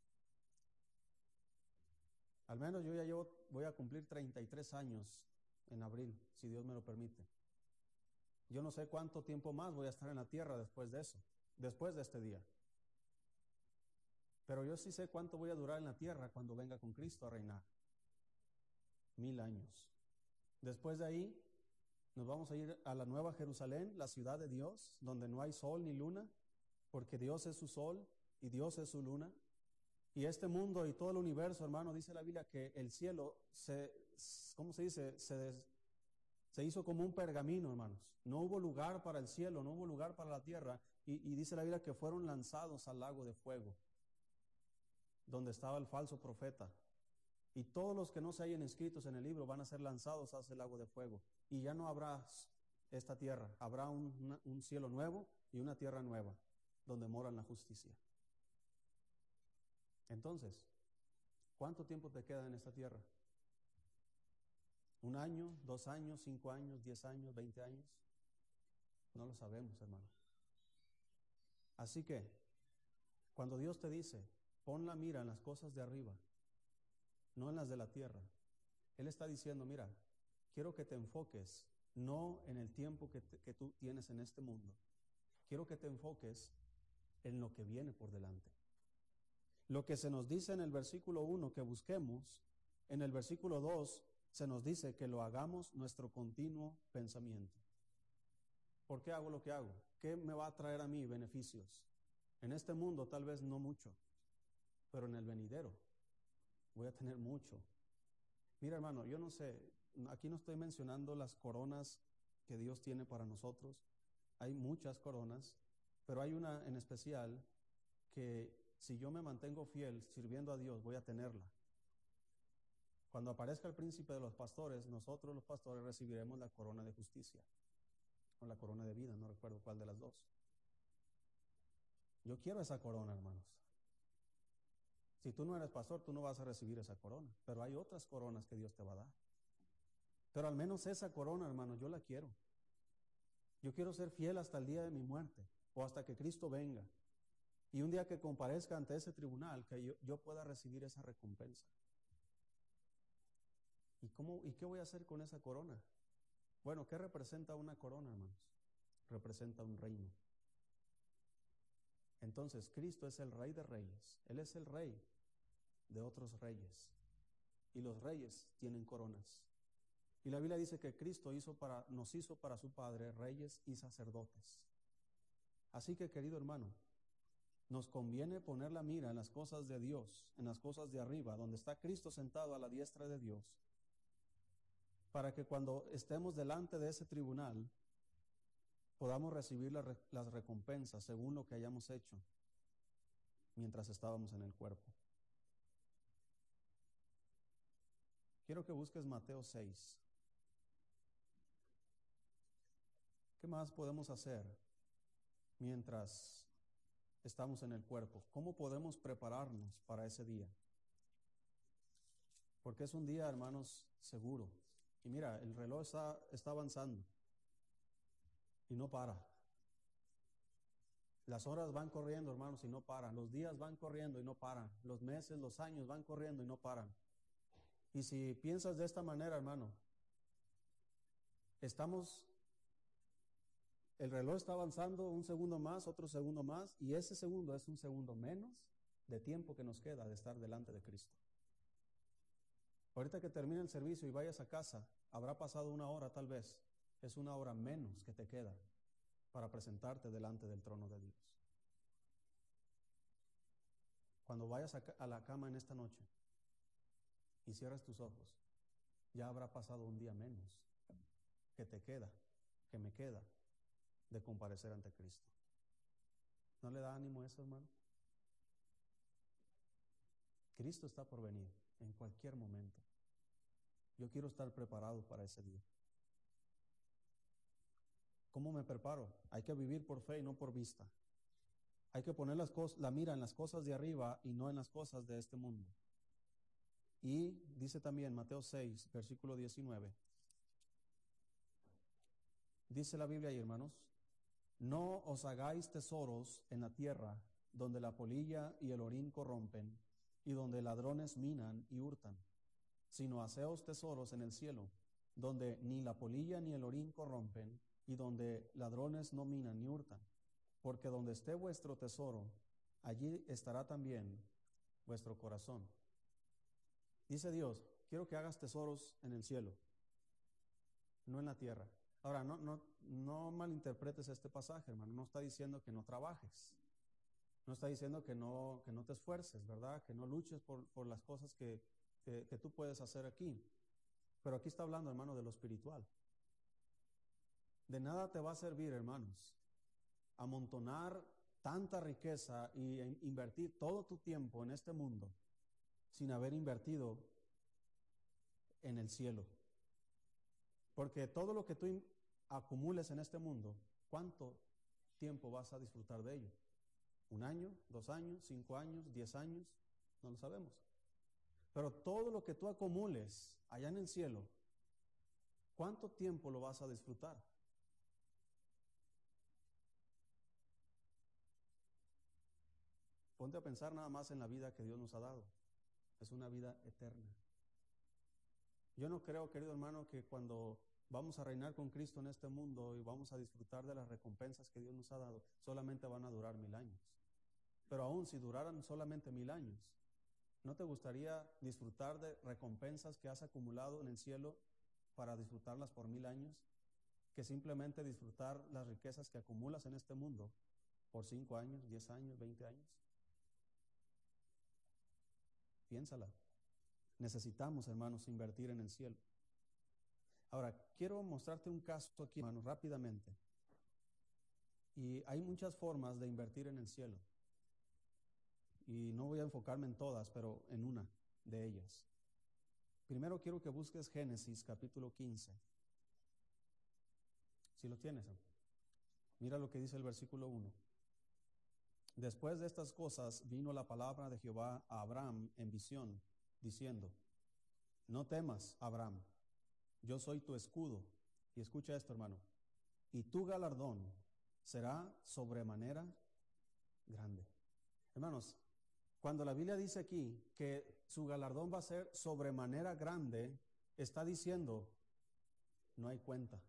Al menos yo ya voy a cumplir 33 años en abril, si Dios me lo permite. Yo no sé cuánto tiempo más voy a estar en la tierra después de eso, después de este día. Pero yo sí sé cuánto voy a durar en la tierra cuando venga con Cristo a reinar. 1000 años. Después de ahí nos vamos a ir a la Nueva Jerusalén, la ciudad de Dios, donde no hay sol ni luna, porque Dios es su sol y Dios es su luna. Y este mundo y todo el universo, hermano, dice la Biblia que el cielo ¿cómo se dice? Se hizo como un pergamino, hermanos. No hubo lugar para el cielo, no hubo lugar para la tierra. Y dice la Biblia que fueron lanzados al lago de fuego, donde estaba el falso profeta. Y todos los que no se hayan inscritos en el libro van a ser lanzados a ese lago de fuego. Y ya no habrá esta tierra, habrá un cielo nuevo y una tierra nueva, donde mora la justicia. Entonces, ¿cuánto tiempo te queda en esta tierra? ¿1 año, 2 años, 5 años, 10 años, 20 años? No lo sabemos, hermano. Así que, cuando Dios te dice, pon la mira en las cosas de arriba, no en las de la tierra. Él está diciendo, mira, quiero que te enfoques no en el tiempo que tú tienes en este mundo. Quiero que te enfoques en lo que viene por delante. Lo que se nos dice en el versículo 1 que busquemos, en el versículo 2 se nos dice que lo hagamos nuestro continuo pensamiento. ¿Por qué hago lo que hago? ¿Qué me va a traer a mí beneficios? En este mundo tal vez no mucho, pero en el venidero voy a tener mucho. Mira, hermano, yo no sé, aquí no estoy mencionando las coronas que Dios tiene para nosotros. Hay muchas coronas, pero hay una en especial que si yo me mantengo fiel sirviendo a Dios, voy a tenerla. Cuando aparezca el príncipe de los pastores, nosotros los pastores recibiremos la corona de justicia o la corona de vida, no recuerdo cuál de las dos. Yo quiero esa corona, hermanos. Si tú no eres pastor, tú no vas a recibir esa corona, pero hay otras coronas que Dios te va a dar. Pero al menos esa corona, hermanos, yo la quiero. Yo quiero ser fiel hasta el día de mi muerte o hasta que Cristo venga. Y un día que comparezca ante ese tribunal, que yo pueda recibir esa recompensa. ¿Y qué voy a hacer con esa corona? Bueno, ¿qué representa una corona, hermanos? Representa un reino. Entonces, Cristo es el Rey de Reyes. Él es el Rey de otros reyes. Y los reyes tienen coronas. Y la Biblia dice que Cristo nos hizo para su Padre reyes y sacerdotes. Así que, querido hermano, nos conviene poner la mira en las cosas de Dios, en las cosas de arriba, donde está Cristo sentado a la diestra de Dios, para que cuando estemos delante de ese tribunal podamos recibir las recompensas según lo que hayamos hecho mientras estábamos en el cuerpo. Quiero que busques Mateo 6. ¿Qué más podemos hacer mientras estamos en el cuerpo? ¿Cómo podemos prepararnos para ese día? Porque es un día, hermanos, seguro. Y mira, el reloj está avanzando y no para. Las horas van corriendo, hermanos, y no paran. Los días van corriendo y no paran. Los meses, los años van corriendo y no paran. Y si piensas de esta manera, hermano, el reloj está avanzando un segundo más, otro segundo más, y ese segundo es un segundo menos de tiempo que nos queda de estar delante de Cristo. Ahorita que termine el servicio y vayas a casa, habrá pasado una hora tal vez. Es una hora menos que te queda para presentarte delante del trono de Dios. Cuando vayas a la cama en esta noche y cierres tus ojos, ya habrá pasado un día menos que te queda, que me queda, de comparecer ante Cristo. ¿No le da ánimo eso, hermano? Cristo está por venir en cualquier momento. Yo quiero estar preparado para ese día. ¿Cómo me preparo? Hay que vivir por fe y no por vista. Hay que poner la mira en las cosas de arriba y no en las cosas de este mundo. Y dice también Mateo 6, versículo 19. Dice la Biblia ahí, hermanos, no os hagáis tesoros en la tierra, donde la polilla y el orín corrompen, y donde ladrones minan y hurtan, sino haceos tesoros en el cielo, donde ni la polilla ni el orín corrompen, y donde ladrones no minan ni hurtan. Porque donde esté vuestro tesoro, allí estará también vuestro corazón. Dice Dios, quiero que hagas tesoros en el cielo, no en la tierra. Ahora, no malinterpretes este pasaje, hermano. No está diciendo que no trabajes. No está diciendo que no te esfuerces, ¿verdad? Que no luches por las cosas que tú puedes hacer aquí. Pero aquí está hablando, hermano, de lo espiritual. De nada te va a servir, hermanos, amontonar tanta riqueza y invertir todo tu tiempo en este mundo sin haber invertido en el cielo. Porque todo lo que tú acumules en este mundo, ¿cuánto tiempo vas a disfrutar de ello? ¿1 año, 2 años, 5 años, 10 años? No lo sabemos. Pero todo lo que tú acumules allá en el cielo, ¿cuánto tiempo lo vas a disfrutar? Ponte a pensar nada más en la vida que Dios nos ha dado. Es una vida eterna. Yo no creo, querido hermano, que cuando vamos a reinar con Cristo en este mundo y vamos a disfrutar de las recompensas que Dios nos ha dado, solamente van a durar 1000 años. Pero aún si duraran solamente 1000 años, ¿no te gustaría disfrutar de recompensas que has acumulado en el cielo para disfrutarlas por 1000 años? Que simplemente disfrutar las riquezas que acumulas en este mundo por 5 años, 10 años, 20 años. Piénsala. Necesitamos, hermanos, invertir en el cielo. Ahora, quiero mostrarte un caso aquí, hermanos, rápidamente. Y hay muchas formas de invertir en el cielo. Y no voy a enfocarme en todas, pero en una de ellas. Primero quiero que busques Génesis capítulo 15. Si lo tienes, mira lo que dice el versículo 1. Después de estas cosas vino la palabra de Jehová a Abraham en visión, diciendo: no temas, Abraham, yo soy tu escudo. Y escucha esto, hermano. Y tu galardón será sobremanera grande. Hermanos, cuando la Biblia dice aquí que su galardón va a ser sobremanera grande, está diciendo, no hay cuenta.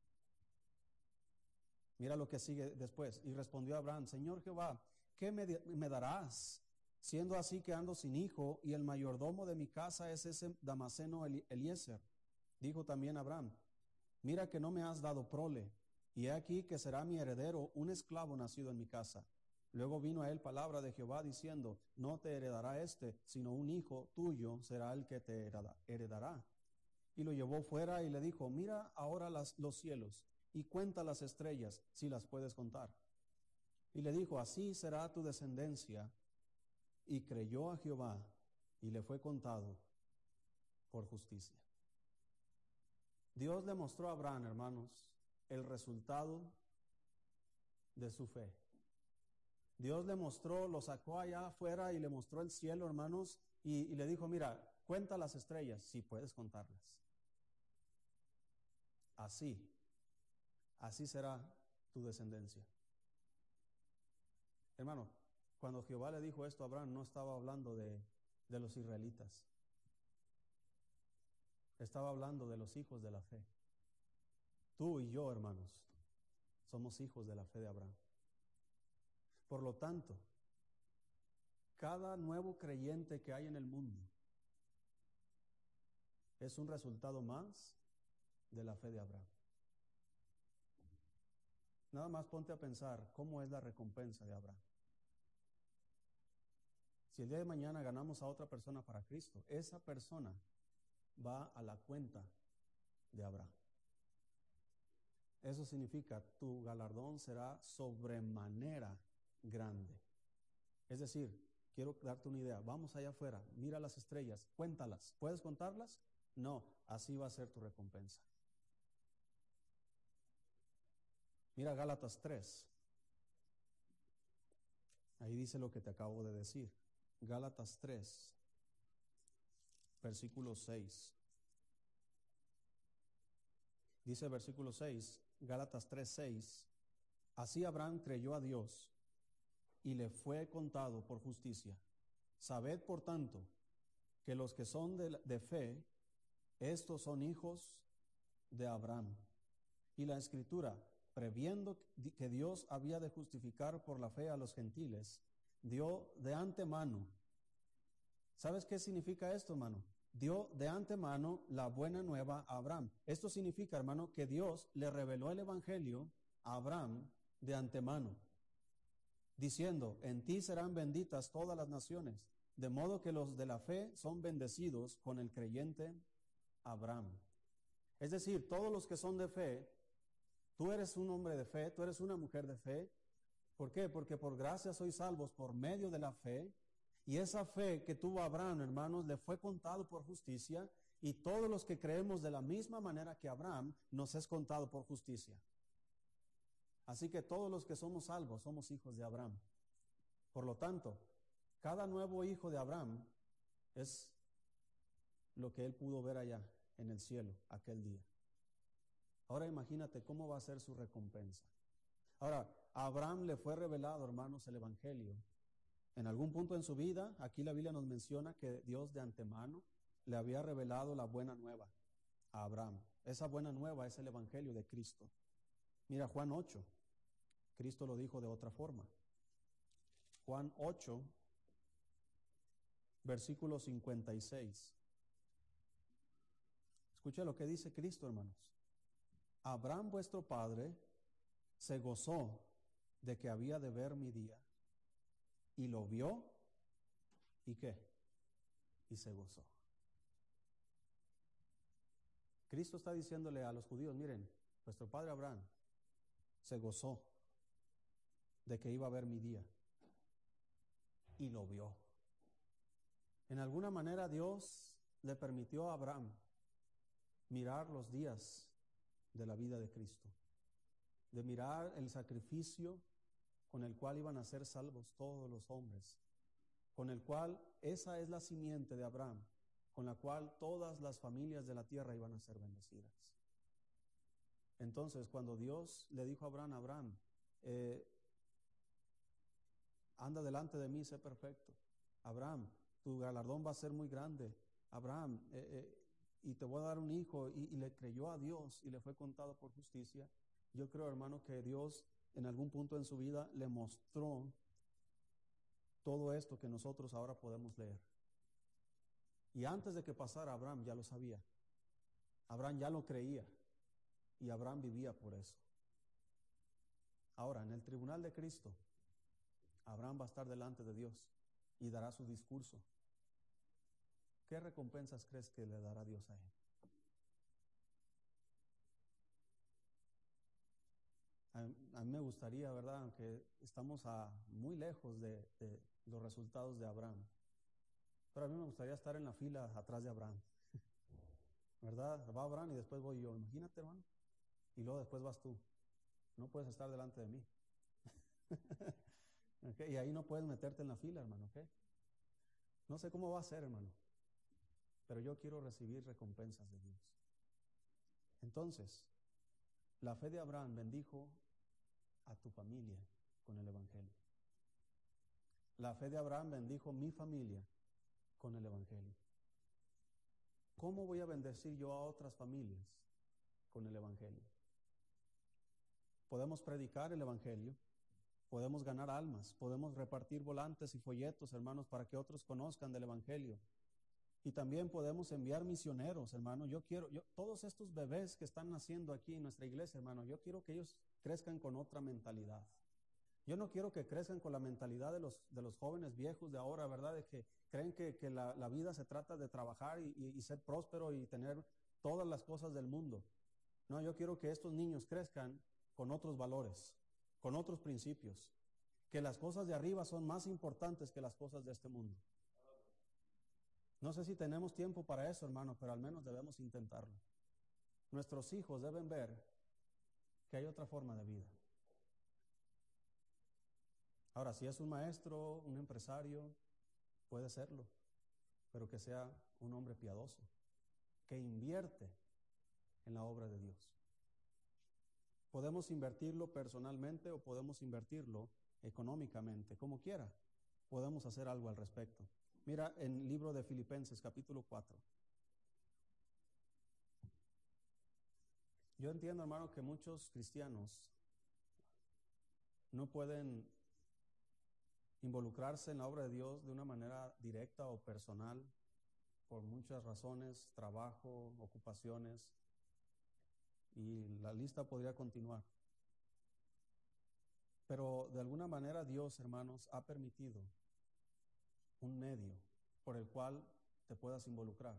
Mira lo que sigue después. Y respondió Abraham: Señor Jehová, ¿qué me darás? Siendo así que ando sin hijo, y el mayordomo de mi casa es ese Damaseno Eliezer. Dijo también Abraham: mira que no me has dado prole, y he aquí que será mi heredero un esclavo nacido en mi casa. Luego vino a él palabra de Jehová diciendo: no te heredará sino un hijo tuyo será el que te heredará. Y lo llevó fuera y le dijo: mira ahora los cielos, y cuenta las estrellas, si las puedes contar. Y le dijo: así será tu descendencia. Y creyó a Jehová, y le fue contado por justicia. Dios le mostró a Abraham, hermanos, el resultado de su fe. Dios le mostró, lo sacó allá afuera y le mostró el cielo, hermanos, y le dijo: mira, cuenta las estrellas, si puedes contarlas. Así será tu descendencia. Hermano, cuando Jehová le dijo esto a Abraham, no estaba hablando de los israelitas. Estaba hablando de los hijos de la fe. Tú y yo, hermanos, somos hijos de la fe de Abraham. Por lo tanto, cada nuevo creyente que hay en el mundo es un resultado más de la fe de Abraham. Nada más ponte a pensar cómo es la recompensa de Abraham. Si el día de mañana ganamos a otra persona para Cristo, esa persona va a la cuenta de Abraham. Eso significa, tu galardón será sobremanera grande. Es decir, quiero darte una idea. Vamos allá afuera, mira las estrellas, cuéntalas. ¿Puedes contarlas? No, así va a ser tu recompensa. Mira Gálatas 3. Ahí dice lo que te acabo de decir. Gálatas 3, versículo 6. Dice el versículo 6, Gálatas 3, 6. Así Abraham creyó a Dios y le fue contado por justicia. Sabed, por tanto, que los que son de fe, estos son hijos de Abraham. Y la Escritura, previendo que Dios había de justificar por la fe a los gentiles, dio de antemano. ¿Sabes qué significa esto, hermano? Dio de antemano la buena nueva a Abraham. Esto significa, hermano, que Dios le reveló el evangelio a Abraham de antemano, diciendo: en ti serán benditas todas las naciones, de modo que los de la fe son bendecidos con el creyente Abraham. Es decir, todos los que son de fe, tú eres un hombre de fe, tú eres una mujer de fe. ¿Por qué? Porque por gracia sois salvos por medio de la fe, y esa fe que tuvo Abraham, hermanos, le fue contado por justicia, y todos los que creemos de la misma manera que Abraham, nos es contado por justicia. Así que todos los que somos salvos somos hijos de Abraham. Por lo tanto, cada nuevo hijo de Abraham es lo que él pudo ver allá en el cielo aquel día. Ahora imagínate cómo va a ser su recompensa. Ahora, a Abraham le fue revelado, hermanos, el evangelio. En algún punto en su vida, aquí la Biblia nos menciona que Dios de antemano le había revelado la buena nueva. a Abraham. Esa buena nueva es el evangelio de Cristo. Mira Juan 8, Cristo lo dijo de otra forma. Juan 8, versículo 56. Escucha lo que dice Cristo, hermanos. Abraham vuestro padre se gozó de que había de ver mi día, y lo vio, ¿y qué? Y se gozó. Cristo está diciéndole a los judíos, miren, vuestro padre Abraham se gozó de que iba a ver mi día, y lo vio. En alguna manera Dios le permitió a Abraham mirar los días de la vida de Cristo, de mirar el sacrificio con el cual iban a ser salvos todos los hombres, con el cual esa es la simiente de Abraham, con la cual todas las familias de la tierra iban a ser bendecidas. Entonces, cuando Dios le dijo a Abraham, anda delante de mí, sé perfecto. Abraham, tu galardón va a ser muy grande. Abraham, y te voy a dar un hijo, y le creyó a Dios y le fue contado por justicia. Yo creo, hermano, que Dios en algún punto en su vida le mostró todo esto que nosotros ahora podemos leer. Y antes de que pasara, Abraham ya lo sabía. Abraham ya lo creía. Y Abraham vivía por eso. Ahora, en el tribunal de Cristo, Abraham va a estar delante de Dios y dará su discurso. ¿Qué recompensas crees que le dará Dios a él? A mí me gustaría, ¿verdad? Aunque estamos muy lejos de los resultados de Abraham, pero a mí me gustaría estar en la fila atrás de Abraham, ¿verdad? Va Abraham y después voy yo. Imagínate, hermano. Y luego después vas tú. No puedes estar delante de mí. ¿Okay? Y ahí no puedes meterte en la fila, hermano. ¿Okay? No sé cómo va a ser, hermano, pero yo quiero recibir recompensas de Dios. Entonces, la fe de Abraham bendijo a tu familia con el evangelio. La fe de Abraham bendijo mi familia con el evangelio. ¿Cómo voy a bendecir yo a otras familias con el evangelio? Podemos predicar el evangelio, podemos ganar almas, podemos repartir volantes y folletos, hermanos, para que otros conozcan del evangelio. Y también podemos enviar misioneros, hermano. Todos estos bebés que están naciendo aquí en nuestra iglesia, hermano, yo quiero que ellos crezcan con otra mentalidad. Yo no quiero que crezcan con la mentalidad de los jóvenes viejos de ahora, ¿verdad? De que creen que la vida se trata de trabajar y ser próspero y tener todas las cosas del mundo. No, yo quiero que estos niños crezcan con otros valores, con otros principios, que las cosas de arriba son más importantes que las cosas de este mundo. No sé si tenemos tiempo para eso, hermano, pero al menos debemos intentarlo. Nuestros hijos deben ver que hay otra forma de vida. Ahora, si es un maestro, un empresario, puede serlo, pero que sea un hombre piadoso, que invierte en la obra de Dios. Podemos invertirlo personalmente o podemos invertirlo económicamente, como quiera. Podemos hacer algo al respecto. Mira en el libro de Filipenses, capítulo 4. Yo entiendo, hermano, que muchos cristianos no pueden involucrarse en la obra de Dios de una manera directa o personal por muchas razones, trabajo, ocupaciones, y la lista podría continuar. Pero de alguna manera Dios, hermanos, ha permitido un medio por el cual te puedas involucrar.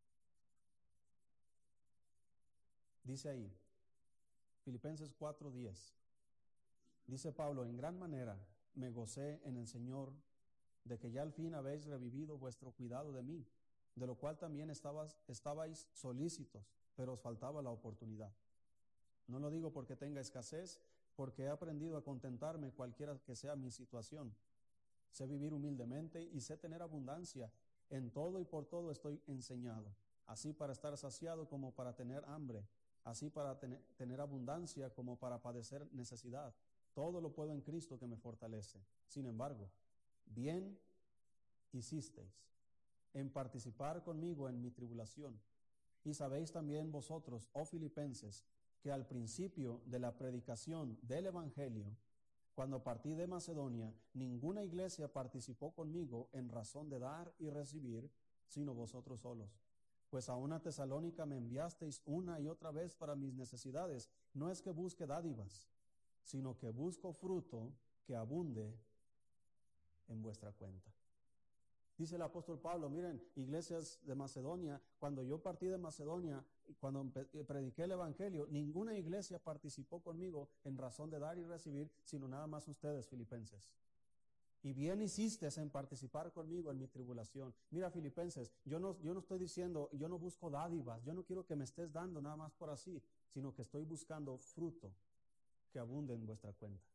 Dice ahí, Filipenses 4:10, dice Pablo, en gran manera me gocé en el Señor de que ya al fin habéis revivido vuestro cuidado de mí, de lo cual también estabais solícitos, pero os faltaba la oportunidad. No lo digo porque tenga escasez, porque he aprendido a contentarme cualquiera que sea mi situación. Sé vivir humildemente y sé tener abundancia. En todo y por todo estoy enseñado, así para estar saciado como para tener hambre, así para tener abundancia como para padecer necesidad. Todo lo puedo en Cristo que me fortalece. Sin embargo, bien hicisteis en participar conmigo en mi tribulación, Y sabéis también vosotros, oh filipenses, que al principio de la predicación del Evangelio, cuando partí de Macedonia, ninguna iglesia participó conmigo en razón de dar y recibir, sino vosotros solos. Pues a una Tesalónica me enviasteis una y otra vez para mis necesidades. No es que busque dádivas, sino que busco fruto que abunde en vuestra cuenta. Dice el apóstol Pablo, miren, iglesias de Macedonia, cuando yo partí de Macedonia, cuando prediqué el Evangelio, ninguna iglesia participó conmigo en razón de dar y recibir, sino nada más ustedes, filipenses. Y bien hiciste en participar conmigo en mi tribulación. Mira, filipenses, yo no estoy diciendo, yo no busco dádivas, yo no quiero que me estés dando nada más por así, sino que estoy buscando fruto que abunde en vuestra cuenta.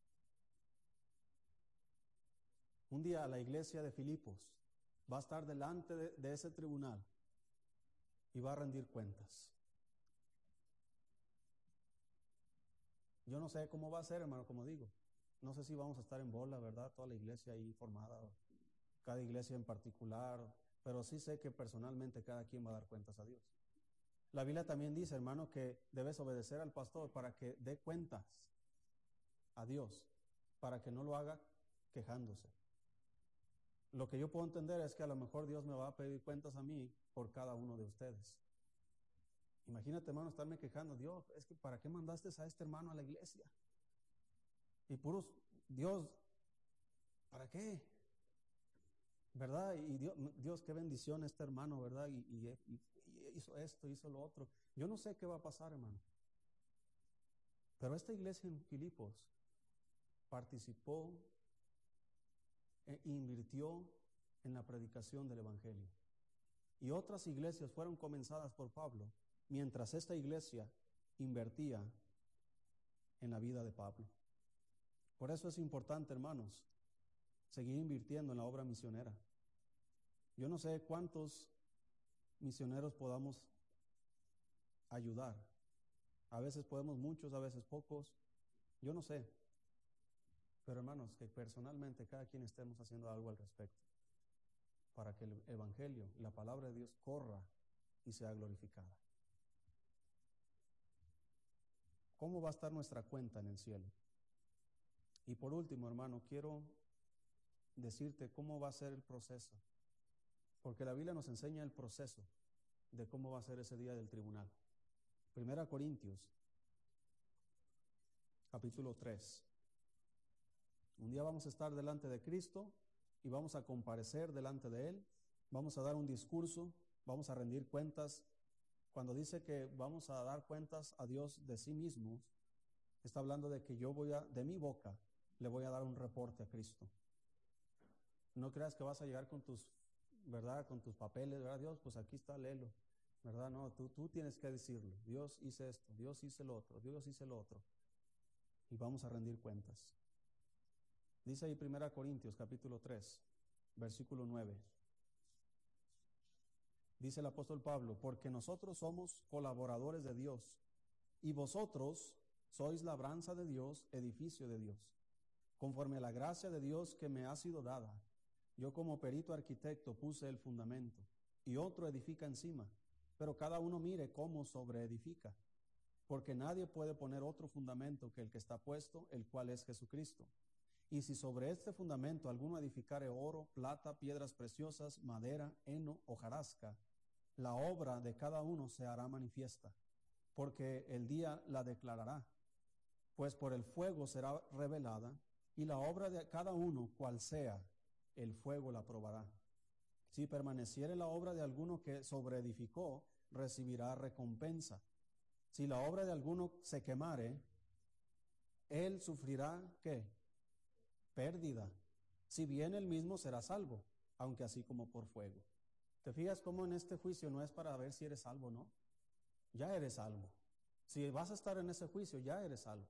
Un día la iglesia de Filipos va a estar delante de ese tribunal y va a rendir cuentas. Yo no sé cómo va a ser, hermano, como digo. No sé si vamos a estar en bola, ¿verdad? Toda la iglesia ahí formada, cada iglesia en particular, pero sí sé que personalmente cada quien va a dar cuentas a Dios. La Biblia también dice, hermano, que debes obedecer al pastor para que dé cuentas a Dios, para que no lo haga quejándose. Lo que yo puedo entender es que a lo mejor Dios me va a pedir cuentas a mí por cada uno de ustedes. Imagínate, hermano, estarme quejando, Dios, es que ¿para qué mandaste a este hermano a la iglesia? Y puros, Dios, ¿para qué? ¿Verdad? Y Dios, qué bendición este hermano, ¿verdad? Y hizo esto, hizo lo otro. Yo no sé qué va a pasar, hermano. Pero esta iglesia en Filipos participó e invirtió en la predicación del Evangelio. Y otras iglesias fueron comenzadas por Pablo, mientras esta iglesia invertía en la vida de Pablo. Por eso es importante, hermanos, seguir invirtiendo en la obra misionera. Yo no sé cuántos misioneros podamos ayudar. A veces podemos muchos, a veces pocos. Yo no sé. Pero hermanos, que personalmente cada quien estemos haciendo algo al respecto para que el Evangelio, la palabra de Dios corra y sea glorificada. ¿Cómo va a estar nuestra cuenta en el cielo? Y por último, hermano, quiero decirte cómo va a ser el proceso, porque la Biblia nos enseña el proceso de cómo va a ser ese día del tribunal. 1 Corintios, capítulo 3. Un día vamos a estar delante de Cristo y vamos a comparecer delante de Él, vamos a dar un discurso, vamos a rendir cuentas. Cuando dice que vamos a dar cuentas a Dios de sí mismos, está hablando de que yo de mi boca, le voy a dar un reporte a Cristo. No creas que vas a llegar con tus, ¿verdad? Con tus papeles, ¿verdad? Dios, pues aquí está, léelo, ¿verdad? No, tú tienes que decirlo. Dios hice esto, Dios hice lo otro, Dios hice lo otro. Y vamos a rendir cuentas. Dice ahí 1 Corintios, capítulo 3, versículo 9. Dice el apóstol Pablo, porque nosotros somos colaboradores de Dios, y vosotros sois labranza de Dios, edificio de Dios. Conforme a la gracia de Dios que me ha sido dada, yo como perito arquitecto puse el fundamento, y otro edifica encima, pero cada uno mire cómo sobreedifica, porque nadie puede poner otro fundamento que el que está puesto, el cual es Jesucristo. Y si sobre este fundamento alguno edificare oro, plata, piedras preciosas, madera, heno, hojarasca, la obra de cada uno se hará manifiesta, porque el día la declarará, pues por el fuego será revelada, y la obra de cada uno, cual sea, el fuego la probará. Si permaneciere la obra de alguno que sobreedificó, recibirá recompensa. Si la obra de alguno se quemare, él sufrirá, ¿qué? Pérdida. Si bien él mismo será salvo, aunque así como por fuego. ¿Te fijas cómo en este juicio no es para ver si eres salvo o no? Ya eres salvo. Si vas a estar en ese juicio, ya eres salvo.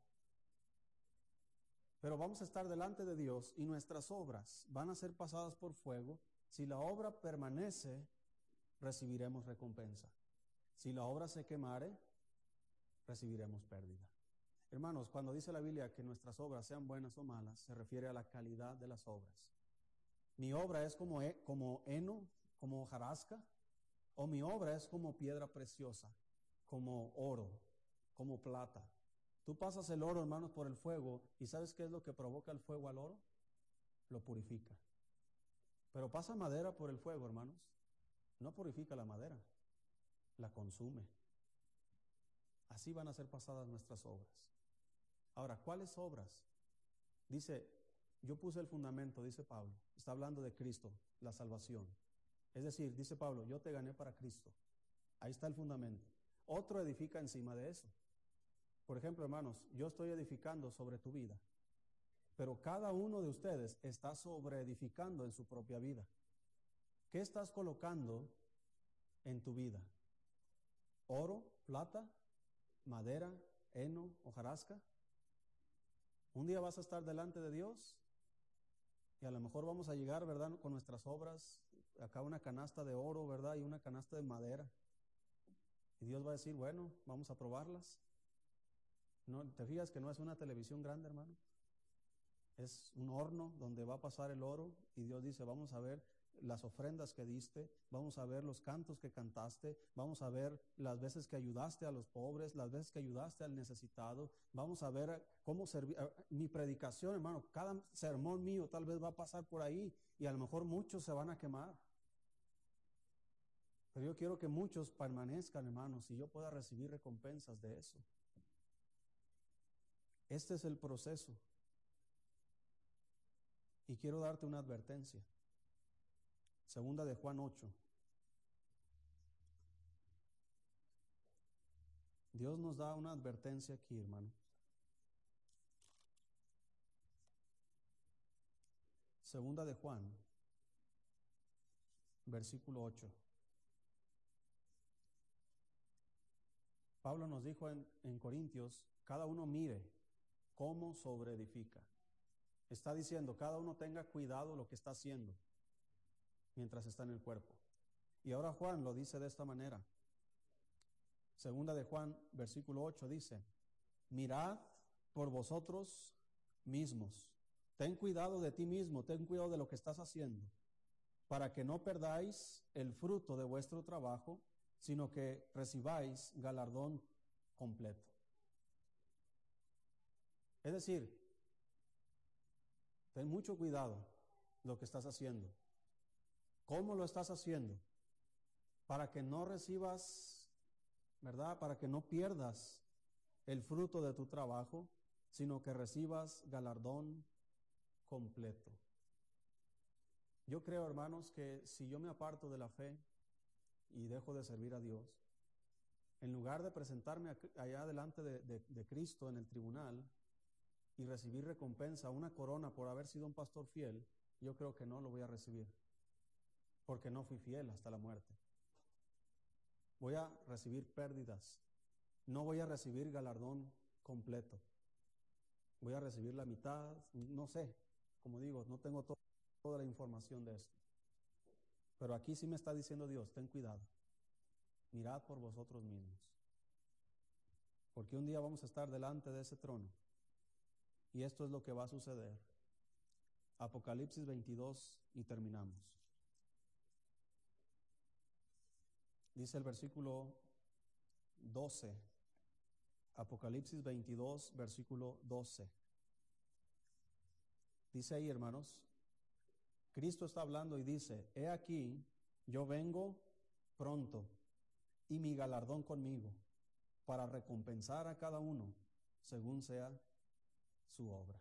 Pero vamos a estar delante de Dios y nuestras obras van a ser pasadas por fuego. Si la obra permanece, recibiremos recompensa. Si la obra se quemare, recibiremos pérdida. Hermanos, cuando dice la Biblia que nuestras obras sean buenas o malas, se refiere a la calidad de las obras. Mi obra es como heno, como hojarasca, O mi obra es como piedra preciosa, como oro, como plata. Tú pasas el oro, hermanos, por el fuego, y ¿sabes qué es lo que provoca el fuego al oro? Lo purifica. Pero pasa madera por el fuego, hermanos, no purifica la madera, la consume. Así van a ser pasadas nuestras obras. Ahora, ¿cuáles obras? Dice, yo puse el fundamento, dice Pablo, está hablando de Cristo, la salvación. Es decir, dice Pablo, yo te gané para Cristo. Ahí está el fundamento. Otro edifica encima de eso. Por ejemplo, hermanos, yo estoy edificando sobre tu vida, pero cada uno de ustedes está sobre edificando en su propia vida. ¿Qué estás colocando en tu vida? ¿Oro, plata, madera, heno, hojarasca? Un día vas a estar delante de Dios y a lo mejor vamos a llegar, ¿verdad?, con nuestras obras, acá una canasta de oro, ¿verdad?, y una canasta de madera. Y Dios va a decir, bueno, vamos a probarlas. ¿No? ¿Te fijas que no es una televisión grande, hermano? Es un horno donde va a pasar el oro y Dios dice, vamos a ver las ofrendas que diste, vamos a ver los cantos que cantaste, vamos a ver las veces que ayudaste a los pobres, las veces que ayudaste al necesitado, vamos a ver cómo servir. Mi predicación, hermano, cada sermón mío tal vez va a pasar por ahí y a lo mejor muchos se van a quemar. Pero yo quiero que muchos permanezcan, hermanos, y yo pueda recibir recompensas de eso. Este es el proceso. Y quiero darte una advertencia. Segunda de Juan 8. Dios nos da una advertencia aquí, hermano. Segunda de Juan, versículo 8. Pablo nos dijo en Corintios, cada uno mire cómo sobreedifica. Está diciendo, cada uno tenga cuidado lo que está haciendo mientras está en el cuerpo. Y ahora Juan lo dice de esta manera. Segunda de Juan, versículo 8 dice, mirad por vosotros mismos. Ten cuidado de ti mismo, ten cuidado de lo que estás haciendo, para que no perdáis el fruto de vuestro trabajo, sino que recibáis galardón completo. Es decir, ten mucho cuidado lo que estás haciendo. ¿Cómo lo estás haciendo? Para que no recibas, ¿verdad? Para que no pierdas el fruto de tu trabajo, sino que recibas galardón completo. Yo creo, hermanos, que si yo me aparto de la fe y dejo de servir a Dios, en lugar de presentarme allá delante de Cristo en el tribunal y recibir recompensa, una corona por haber sido un pastor fiel, yo creo que no lo voy a recibir, porque no fui fiel hasta la muerte. Voy a recibir pérdidas, no voy a recibir galardón completo. Voy a recibir la mitad, no sé, como digo, no tengo toda la información de esto. Pero aquí sí me está diciendo Dios, ten cuidado, mirad por vosotros mismos. Porque un día vamos a estar delante de ese trono. Y esto es lo que va a suceder. Apocalipsis 22 y terminamos. Dice el versículo 12. Apocalipsis 22, versículo 12. Dice ahí, hermanos, Cristo está hablando y dice, he aquí, yo vengo pronto y mi galardón conmigo para recompensar a cada uno según sea su obra.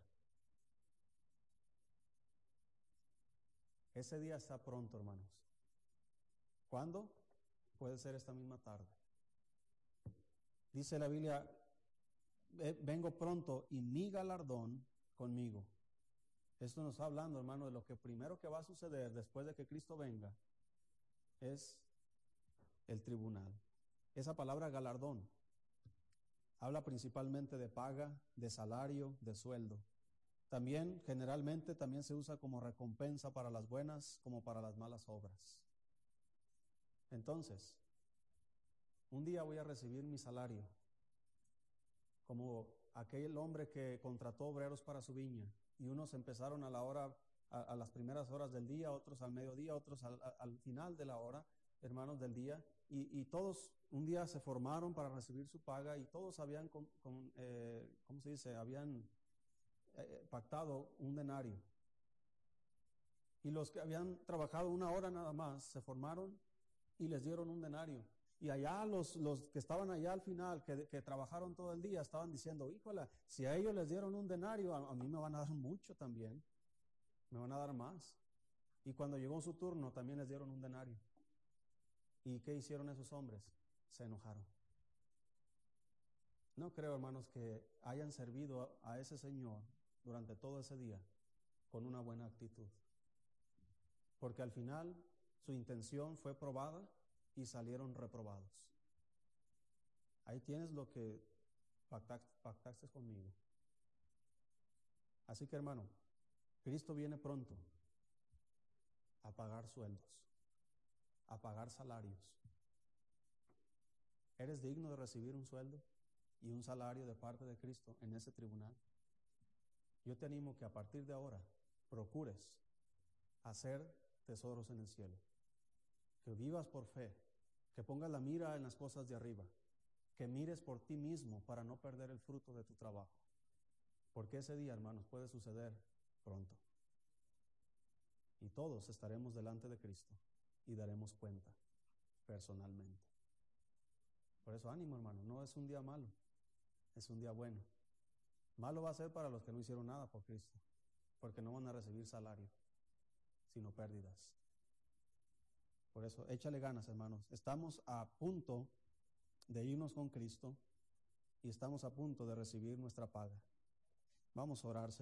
Ese día está pronto, hermanos. ¿Cuándo? Puede ser esta misma tarde. Dice la Biblia, vengo pronto y mi galardón conmigo. Esto nos está hablando, hermano, de lo que primero que va a suceder después de que Cristo venga es el tribunal. Esa palabra galardón habla principalmente de paga, de salario, de sueldo. También, generalmente, también se usa como recompensa para las buenas como para las malas obras. Entonces, un día voy a recibir mi salario, como aquel hombre que contrató obreros para su viña, y unos empezaron a las primeras horas del día, otros al mediodía, otros al final de la hora, hermanos, del día, y todos un día se formaron para recibir su paga y todos habían, ¿cómo se dice? Habían pactado un denario. Y los que habían trabajado 1 hora nada más se formaron y les dieron un denario. Y allá los que estaban allá al final, que trabajaron todo el día, estaban diciendo, híjole, si a ellos les dieron un denario, a mí me van a dar mucho también. Me van a dar más. Y cuando llegó su turno, también les dieron un denario. ¿Y qué hicieron esos hombres? Se enojaron. No creo, hermanos, que hayan servido a ese Señor durante todo ese día con una buena actitud. Porque al final su intención fue probada y salieron reprobados. Ahí tienes lo que pactaste conmigo. Así que, hermano, Cristo viene pronto a pagar sueldos, a pagar salarios. ¿Eres digno de recibir un sueldo y un salario de parte de Cristo en ese tribunal? Yo te animo que a partir de ahora procures hacer tesoros en el cielo, que vivas por fe, que pongas la mira en las cosas de arriba, que mires por ti mismo para no perder el fruto de tu trabajo, porque ese día, hermanos, puede suceder pronto. Y todos estaremos delante de Cristo y daremos cuenta personalmente. Por eso ánimo, hermano, no es un día malo, es un día bueno. Malo va a ser para los que no hicieron nada por Cristo, porque no van a recibir salario, sino pérdidas. Por eso, échale ganas, hermanos. Estamos a punto de irnos con Cristo y estamos a punto de recibir nuestra paga. Vamos a orar, Señor.